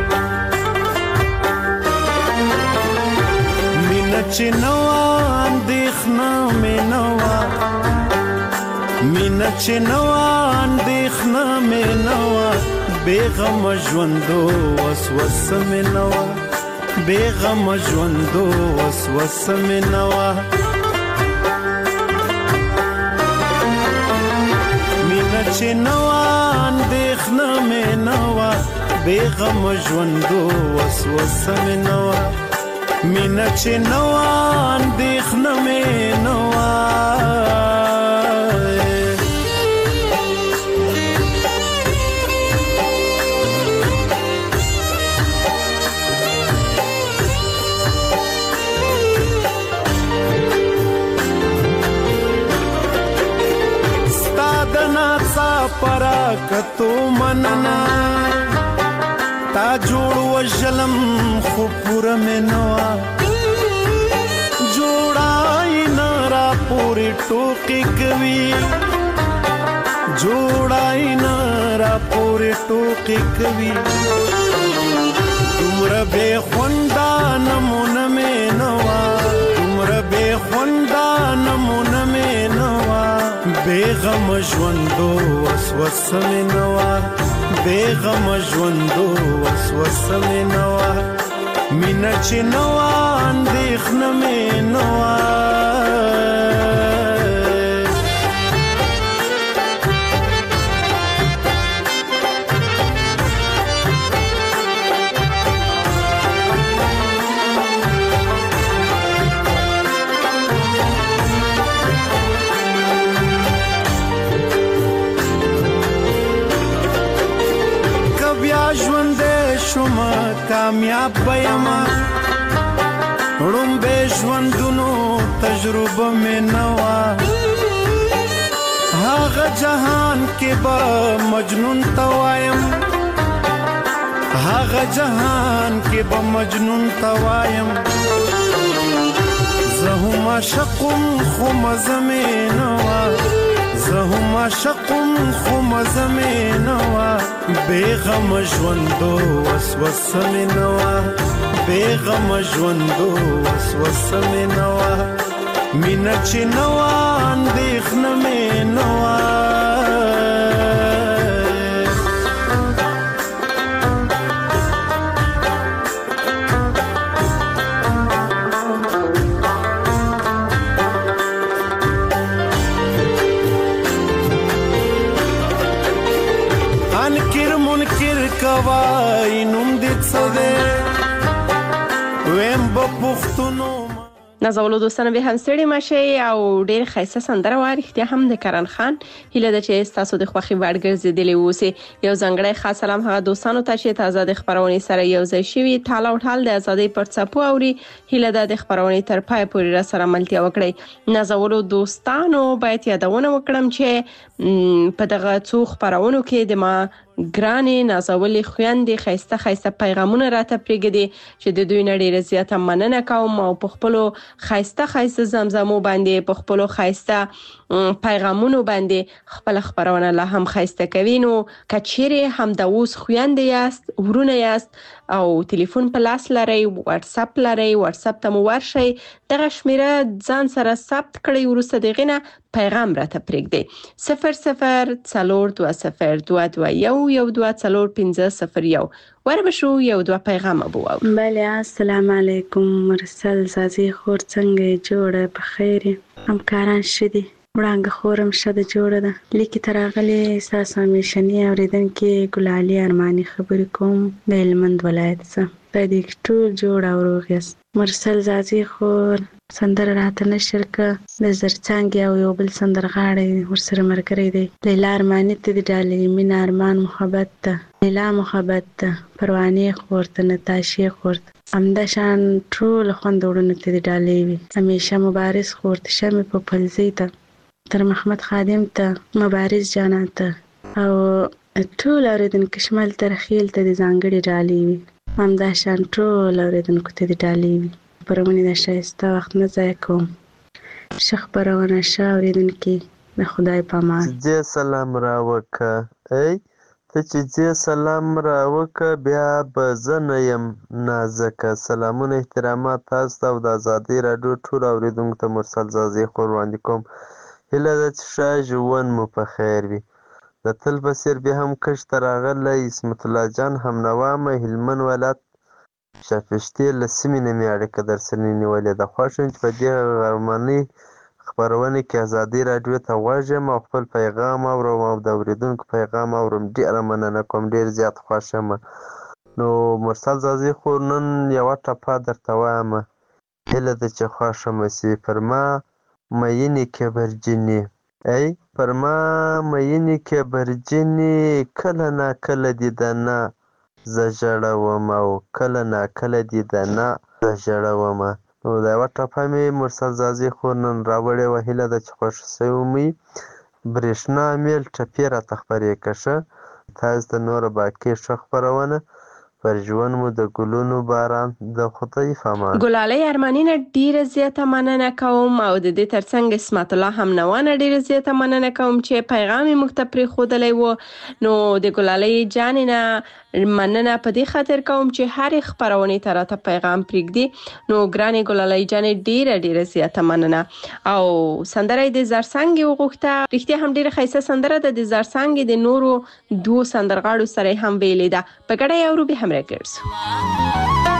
مینا چې نو اندېښنه مې نوا مینا چې نو اندېښنه مې نوا بیغم ژوندو وسوسه مې نوا بیغم ژوندو وسوسه مې نوا مینا چې نو اندېښنه مې نوا بیغم ژوندو وسوسه مې نوا مینا چې نو اندېښنه مې نوا پرا کتو مننا تا جوړ وژلم خو پوره مې نه وه جوړای نه را پورې ټوکې کوي جوړای نه را پورې ټوکې کوي دومره بې خونده نمونه مې نه وه دومره بې خونده نمونه مې نه وه بې غمه ژوندو وسوسه مې نه وه بې غمه ژوندو وسوسه مې نه وه مینه چې نه وه اندېښنه مې نه وه شما کامیاب بېما ړومبې ژوندونو تجربه مې نه وه هغه جهان کې به مجنون ته وایم هغه جهان کې به مجنون ته وایم زه هم عاشقم خو مزه مې نه وه زه هم عاشقم خو مزه مې نه وه بې غمه ژوندو وسوسه مې نه وه بې غمه ژوندو وسوسه مې نه وه مینه چې نه وه اندېښنه مې نه وه کوای نوم دې څه دی ویم به پښتونو نازولو دوستانو به هم ستړي مشي او ډېر ښایسته سندره وه رښتیا هم د کرن خان هیله ده چې ستاسو د خوښې وړ ګرځېدلې اوسئ یو ځانګړی خاص سلام هغه دوستانو ته چې تازه د خپرونې سره یو ځای شوي ټال او ټال د ازادۍ پر څپو اوري هیله ده د خپرونې تر پایه پورې راسره ملتیا وکړئ نازولو دوستانو باید یادونه وکړم چې په دغه څو خپرونو کې د ما ګرانې نازولې خویندې ښایسته ښایسته پیغامونه راته پرېږدي چې د دوی نه ډېره زیاته مننه کوم او په خپلو ښایسته ښایسته زمزمو باندې په خپلو ښایسته پیغامونو باندې خپله خپرونه لا هم ښایسته کوي نو که چیرې همدا اوس خویندې یاست ورونه یاست او تلیفون په لاس لرئ واتساپ لرئ واتساپ ته مو ورشئ دغه شمیره ځان سره ثبت کړئ وروسته د هغې نه پیغام راته پرېږدئ صفر صفر څلور دوه صفر دوه دوه یو یو دوه څلور پنځه صفر یو وربشو یو دوه پیغامه به واورو بله السلام علیکم مرسل زازي خور څنګه یې جوړه په خیر یې همکاران ښه دي وړانګه خورم ښه ده جوړه ده لیکې ته راغلې ستاسو همیشني اورېدونکې ګلالي ارماني خبرې کوم د هلمند ولایت څخه خدای دې ټول جوړ او روغ یاست مرسل زازي خور سندره راته نشر که د زرڅانګې او یو بل سندرغاړی ورسره ملګری دی لیلا ارماني ته دې ډالۍ مینه ارمان محبت ته لیلا محبت ته پروانې خور ته نتاشې خور ته همدا شان ټول خوند وړونو ته دې ډالۍ وي همیشه مبارز خور ته شمې په پلزۍ ته تر محمد خادم ته مبارز جانا ته او ټول اورېدونکو شمال تر خیل ته دې ځانګړې ډالۍ وي همدا شان ټول اورېدونکو ته دې ډالۍ وي خپرونې د ښایسته وخت نه ضایع کوم ښه خپرونه ښه اورېدونکي د خدای په امان جې سلام راوکه ای ته چې جې سلام راوکه بیا به زه نه یم نازکه سلامونه احترامات تاسو ته او د ازادۍ راډیو ټول اورېدونکو ته مرسل زازي خور وړاندې کوم هیله ده چې ښه ژوند مو په خیر وي د تل په څېر بیا هم کښت ته راغلی اسمت الله جان همنوا مې هلمند ولایت شاپشتې له سیمې نه مې اړیکه درسره نیولې ده خوښ یم چې په دې غرمنۍ خپرونې کې ازادۍ راډیو ته غوږ یم او خپل پیغام اورم او د اورېدونکو پیغام اورم ډېره مننه کوم ډېر زیات خوښ یم نو مرسل زازي خو نن یوه ټپه درته وایم هیله ده چې خوښه مو سي پر ما مینې کبرجنې ای پر ما مینې کبرجنې کله ناکله دې د نه زه ژړوم او کله ناکله دې د نه زه ژړوم نو دا یوه ټپه مې مرسل زازي خور نن راوړې وه هیله ده چې خوښه سوې مې برېښنا میل ټپې راته خپرې که ښه تاسو ته نوره باقي ښه خپرونه پر ژوند مو د ګلونو باران د خدای فمان. ګلالۍ ارماني نه ډیره زیاته مننه کوم او د دې ترڅنګ اسمت الله هم نوانه ډیره زیاته مننه کوم چې پیغام یې موږ ته پرېښودلی و. نو د ګلالۍ جانې نه مننه په دې خاطر کوم چې هرې خپرونې ته راته پیغام پرېږدي. نو ګرانې ګلالۍ جانې ډیره ډیره زیاته مننه. او سندره د زرڅانګې وغوښته، رښتیا هم ډیره ښایسته سندره ده. د زرڅانګې د نورو دوو سندرغاړو سره هم ویلې ده. په ګډه یې اورو، بیا هم راګرځو.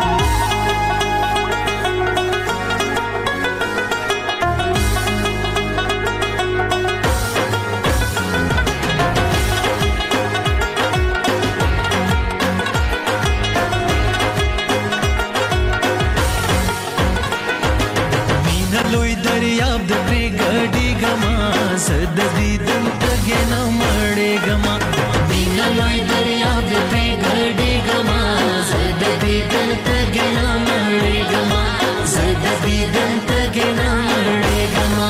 زد دیدن تگه نمڑے گما دینا لوی دریا پہ گڑے گما زد دیدن تگه نمڑے گما زد دیدن تگه نمڑے گما.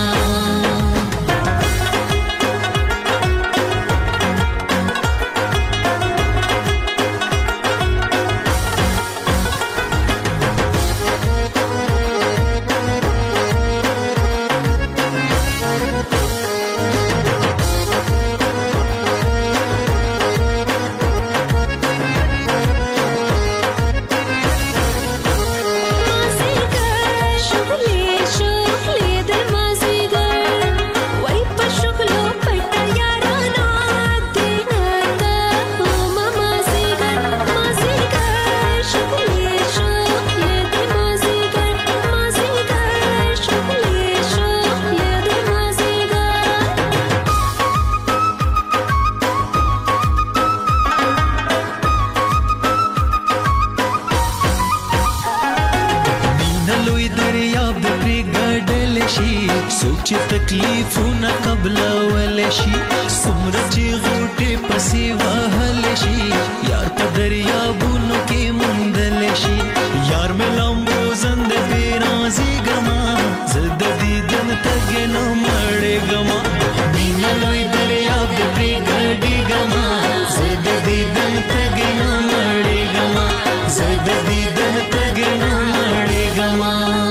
چې تکلیفونه قبل ول شي څومره چې غوټې پسې وهل شي یار په دریابونو کې موندل شي یار مې لامبو زند پې رازیږما زه د دیدن تږې نه مړېږما مینه لوی دریاب دې پرې ګډېږما زه د دیدن تږې نه مړېږما زه د دیدن تږې نه مړېږما.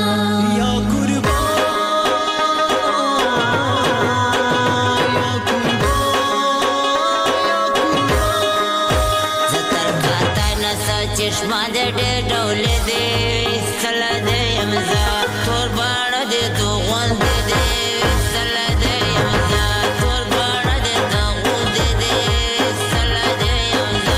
چشمه دې ډېر ډولې دي سله دې یم زه تور باڼه دې توغوندې دي سله دې یم زه تور باڼه دې توغوندې دي سله دې یم زه.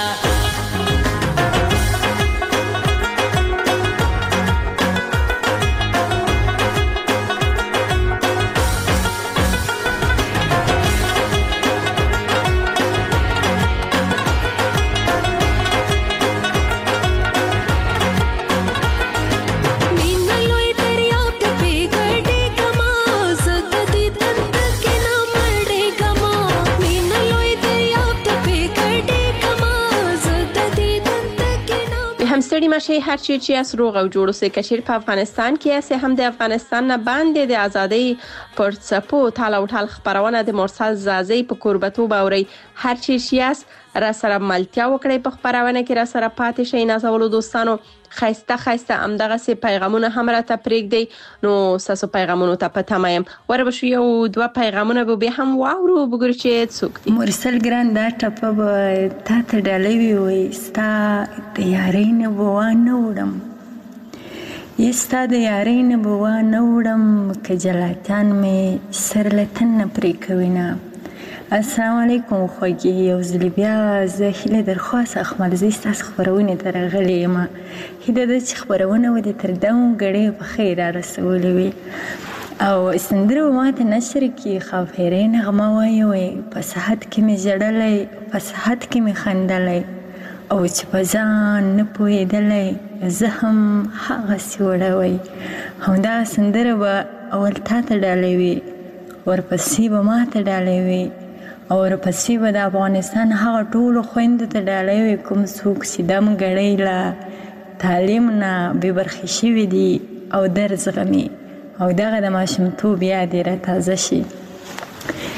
ستړي مشي هر چی چې اس روغ او جوړ اوسئ. کشیر په افغانستان کې اسه هم د افغانستان نه باندې د ازادۍ پر څپو ټال او ټال خبرونه د مرسل زازي په قربتوب اوري. هر چی چې اس را سره ملتیا وکړي په خبرونه کې را سره پاتې شي. نازولو دوستانو خایسته خایسته امدغه سي پیغامونه هم را ته پرېږدي. نو ساسو پیغامونو ته پته مایم ور بشو یو دوه پیغامونه به هم واورو وګورئ چې څوک دي. مرسل ګران دا ټپه به تا ته ډالۍ وي ستا د یارۍ نه به وانه وړم یې ستا د یارۍ نه به وانه وړم که جلاتان مې سر له تن نه پرې کوي نه. السلام علیکم خوږې یو ځل بیا زه هیله درخواست اخمل زه ستاسو خپرونې ته راغلې یم. هیله ده چې خپرونه به دې تر دم ګړۍ په خیر رارسولې وي او سندره به ماته نشر کړي. ښاپیرۍ نغمه وایي وایي په صحت کې مې ژړلی په صحت کې مې خندلی او چې په ځان نه پوهېدلی زه هم هغسې وړه وی. همدا سندره به اول تا ته ډالۍ وي ورپسې به ما ته ډالۍ وي او ورپسې به د افغانستان هغه ټولو خویندو ته ډالۍ وي کوم څوک چې دم ګړۍ له تعلیم نه بې برخې شوي دي او درس زغمي او دغه د ماشومتوب یاد یې را تازه شي.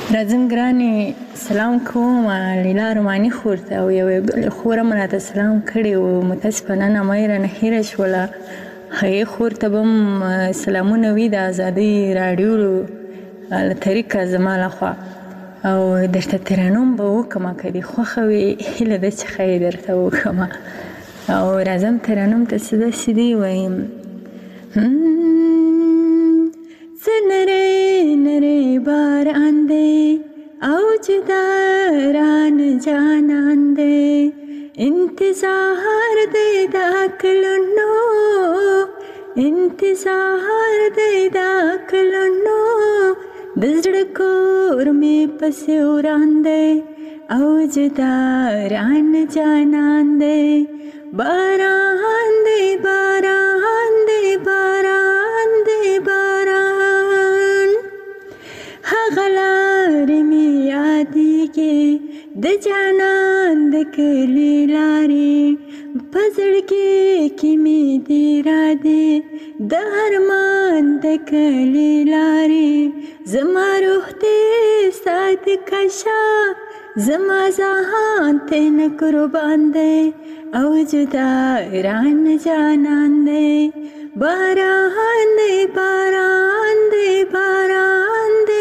راځم ګرانې سلام کوم لیلا ارماني خور ته او یوې بلې خور هم راته سلام کړی و متاسفانه نامه یې رانه هېره شوله هغې خور ته به هم سلامونه وي د ازادۍ راډیو له طریقه زما لخوا او درته ترانوم به وکړمه که دې خوښه وي هیله ده چې ښه یې درته وکړمه او راځم ترانوم ته څه داسې دی وایم څه نری نری باران دی او جدا ران جانان دی انتظار دی دا کلونو انتظار دی دا کلونو د زړه کور مې پسې وران دی او جدا ران جانان دی باران دی باران دی باران دی باران هغه لارې مې یادېږي د جانان د کلي لارې په زړګي کې مې دې رادې د ارمان د کلي لارې زما روح دې صادقه شه زما ځان ته نه قربان دی او جدا ران جانان دی باران دی باران دی باران دی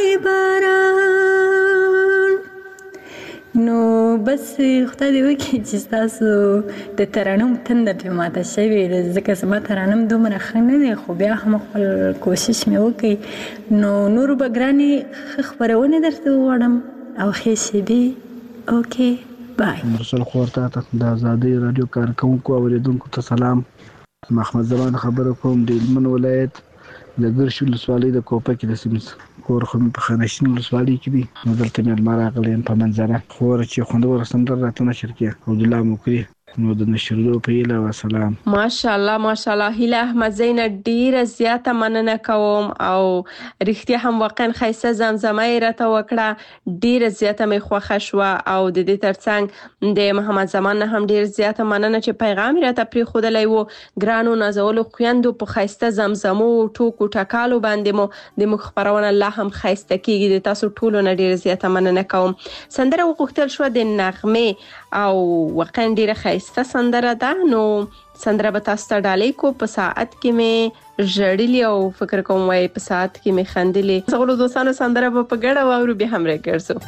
باران نو بس خدای دې وکړي چې ستاسو د ترانوم تنده پرې ماته شوې ده ځکه زما ترانوم دومره ښه نه دی خو بیا هم خپل کوشش مې وکړي نو نورو به ګرانې ښه خپرونې درته وغواړم او ښې شېبې اوکې بای مرسل خور ته د ازادۍ راډیو کارکوونکو اورېدونکو ته سلام محمد زمان خبره کوم د هلمند ولایت د ګرشي ولسوالۍ د کوپکې د سیمې کور خو مې په خانشین ولسوالۍ کې دي نو دلته مې لمر راغلی یم په منظره خور چې خوندوره سندره راته نشر کړي عبدالله موکري نو د نشردو په هیله وسلام ماشاءالله ماشاءالله هیله احمد زینه ډیره زیاته مننه کوم او رښتیا هم واقعا ښایسته زمزمه یې راته وکړه ډیره زیاته مې خوښه شوه او د دې ترڅنګ د محمد زمان نه هم ډیره زیاته مننه چې پیغام یې راته پرېښودلی و ګرانو نازولو خویندو په ښایسته زمزمو ټوکو ټکالو باندې مو د موږ خپرونه لا هم ښایسته کیږي د تاسو ټولو نه ډیره زیاته مننه کوم سندره وغوښتل شوه د نغمې او واقعا ډیره ښایسته سندره ده نو سندره به تاسو ته ډالۍ کو په ساعت کې مې ژړلي او فکر کوم وایي په ساعت کې مې خندلي څغلو دوستانو سندره به په ګډه واورو بیا هم راګرځو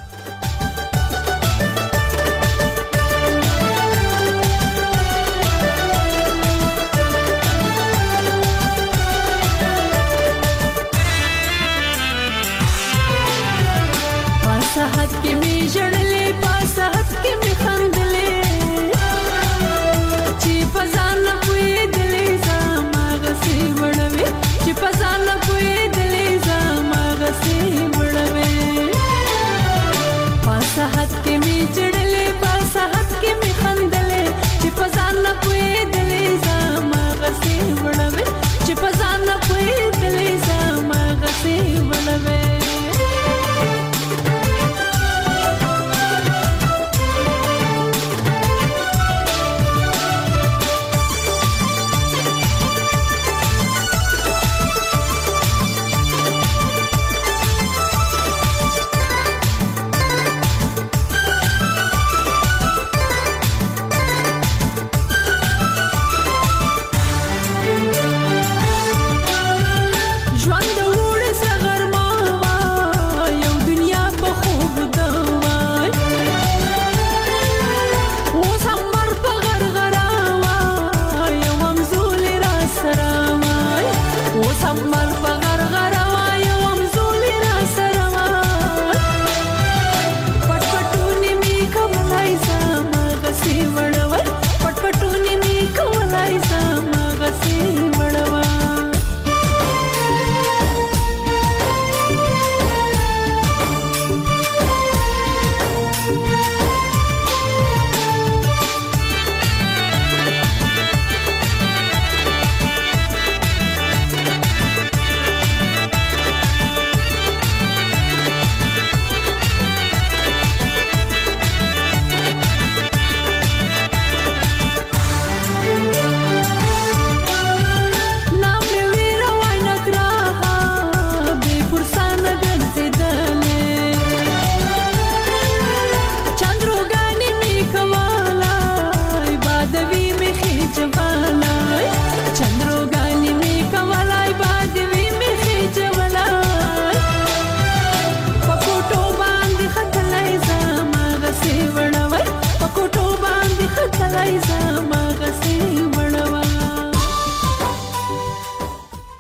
په ساعت کې مې ژړلي په ساعت کې مې خندلي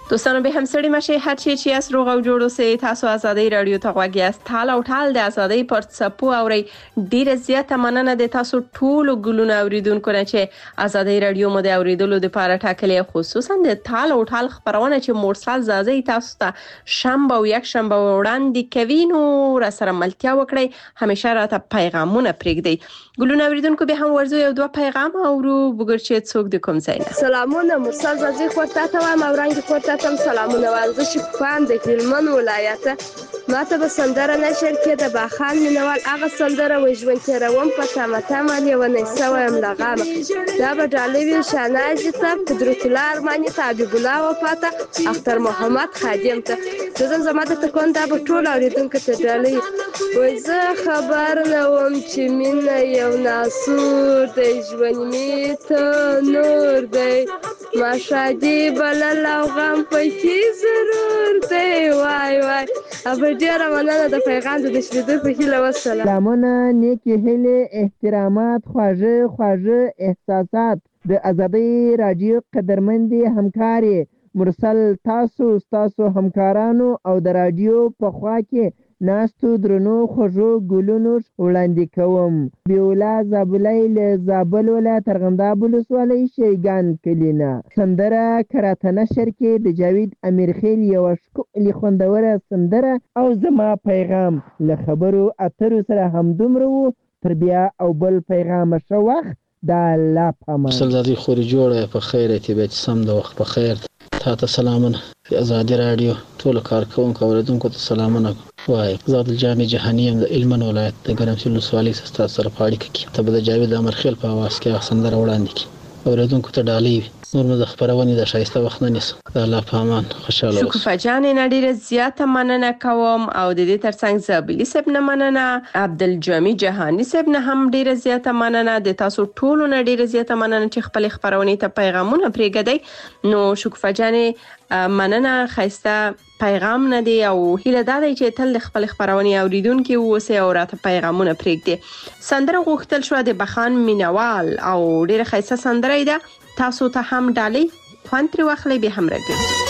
دوستانو به همسړی مشه هر چی چې اس روغ او جوړو سه تاسو ازادي رادیو ته غواګی است تال او ټال د ازادي پر څپو اوري ډیره زیاته مننه د تاسو ټولو ګلونه اوریدونکو نه چې ازادي رادیو مو د اوریدلو د پاره ټاکلې خصوصا د تال او ټال خبرونه چې مرسل زازي تاسو ته شنبه او یک شنبه وړاندې کوي نو را سره ملتیا وکړي همیشه راته پیغامونه پرېږدي ګلونه اوریدونکو به هم ورزو یو دوه پیغام اورو بګر چې څوک د کوم ځای نه سلامونه مرسل زازي خورته ته وایم اورانګي خورته تم سلامونه ورزش فان د هلمند ولایت ماته به سندره نشر کې د باخان مینوال هغه سندره و ژوند تیروم په تمه تمه لیونی سویم لغامه دا به ډالوي شانازي ته قدرت الله ارماني ته حبیب الله وفاته اختر محمد خادم ته زه زما د تکون دا به ټول اوریدونکو ته ډالۍ وای زه خبر نه وم چې مینه یو ناسور د ژوند می ته نور دی ما شادي بلل او غم پکې ضرور دی وای وای اب ډیره مننه د پیغام د شریدو په هیله وسلام سلامونه نیکی هیله احترامات خواږه خواږه احساسات د ازادي رادیو قدرمندي همکاري مرسل تاسو تاسو همکارانو او د رادیو په خوا کې ناستو درنو خوږو ګلونو وړاندې کوم بیولا زابلای له زابل ولایت ارغنداب ولسوالۍ شیګان کلینا سندره کراته نشر کې د جاوید امیرخیل یو ښکلې خوندوره سندره او زما پیغام له خبرو اترو سره همدومره وو تر بیا او بل پیغام شو وخت دا الله پامان سلزادي خوري جوړه په خیر ته به سم د وخت په خیر تا ته سلامونه په ازادي رادیو ټول کارکونکو اوریدونکو ته سلامونه وای زاد الجامع جهانیم د علمن ولایت د ګرمسیر ولسوالۍ سره سره پاړی کې ته به د جاوید امرخیل په आवाज کې سندره وړاندې کی اوریدونکو ته ډالۍ نور مو د خبرونه د شایسته وخت نه نیس د الله په امان خوشاله اوسئ شکر جان نډیره زیاته مننه کوم او د دې ترڅنګ زابلی سب نه مننه عبدالجمی جهانی سب نه هم ډیره زیاته مننه د تاسو ټولو نه ډیره زیاته مننه چې خپل خبرونه ته پیغامونه پرېږدئ نو شکر جان مننه خیسته پیغام نه دی او هیله دا دی چې تل خپل خبرونه اوریدونکو اوسه او راته پیغامونه پرېږدي سندره غوښتل شو د بخان مینوال او ډیره خیسته سندره ده تاسو ته هم ډالۍ خوان تر واخلې به هم راګرځي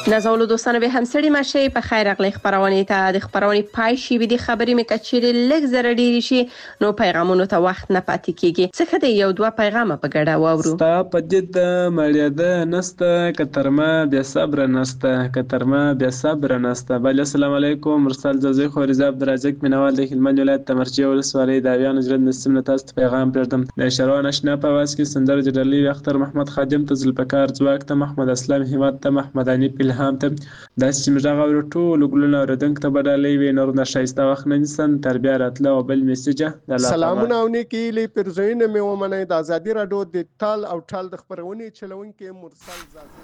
نازولو دوستانو به همسړي ماشي په خیر اغلی خبرونه ته د خبرونه پای شي وي د خبرې مې کچېرې لږ زره ډېری شي نو پیغامونو ته وخت نه پاتې کیږي څه د یو دوه پیغامه په ګډه واورو. ستا په دید مړیاده نسته کترما بیا صبر نسته کترما بیا صبر نسته. بل السلام علیکم مرسل زازی خورزه عبدالرزاق مینوال د هلمند ولایت تمرچی ولسوالۍ د اویان جرد نسیم نه تاسو پیغام پردم د شروان آشنا په واس کې سندر جړلی اختر محمد خادم ته زلپکار ځواک ته محمد اسلام همت ته محمد علي الهام ته داسې چې موږ هغه ټول ګلونه اوریدونکو ته بدلې وي نور نه ښایسته وخت نه نیسن تر بیا راتله او بل میسج سلامونه او نیکي لی پرزوینه مې ومنئ د ازادي راډیو د ټال او ټال د خبرونې چلونکي مرسل زازي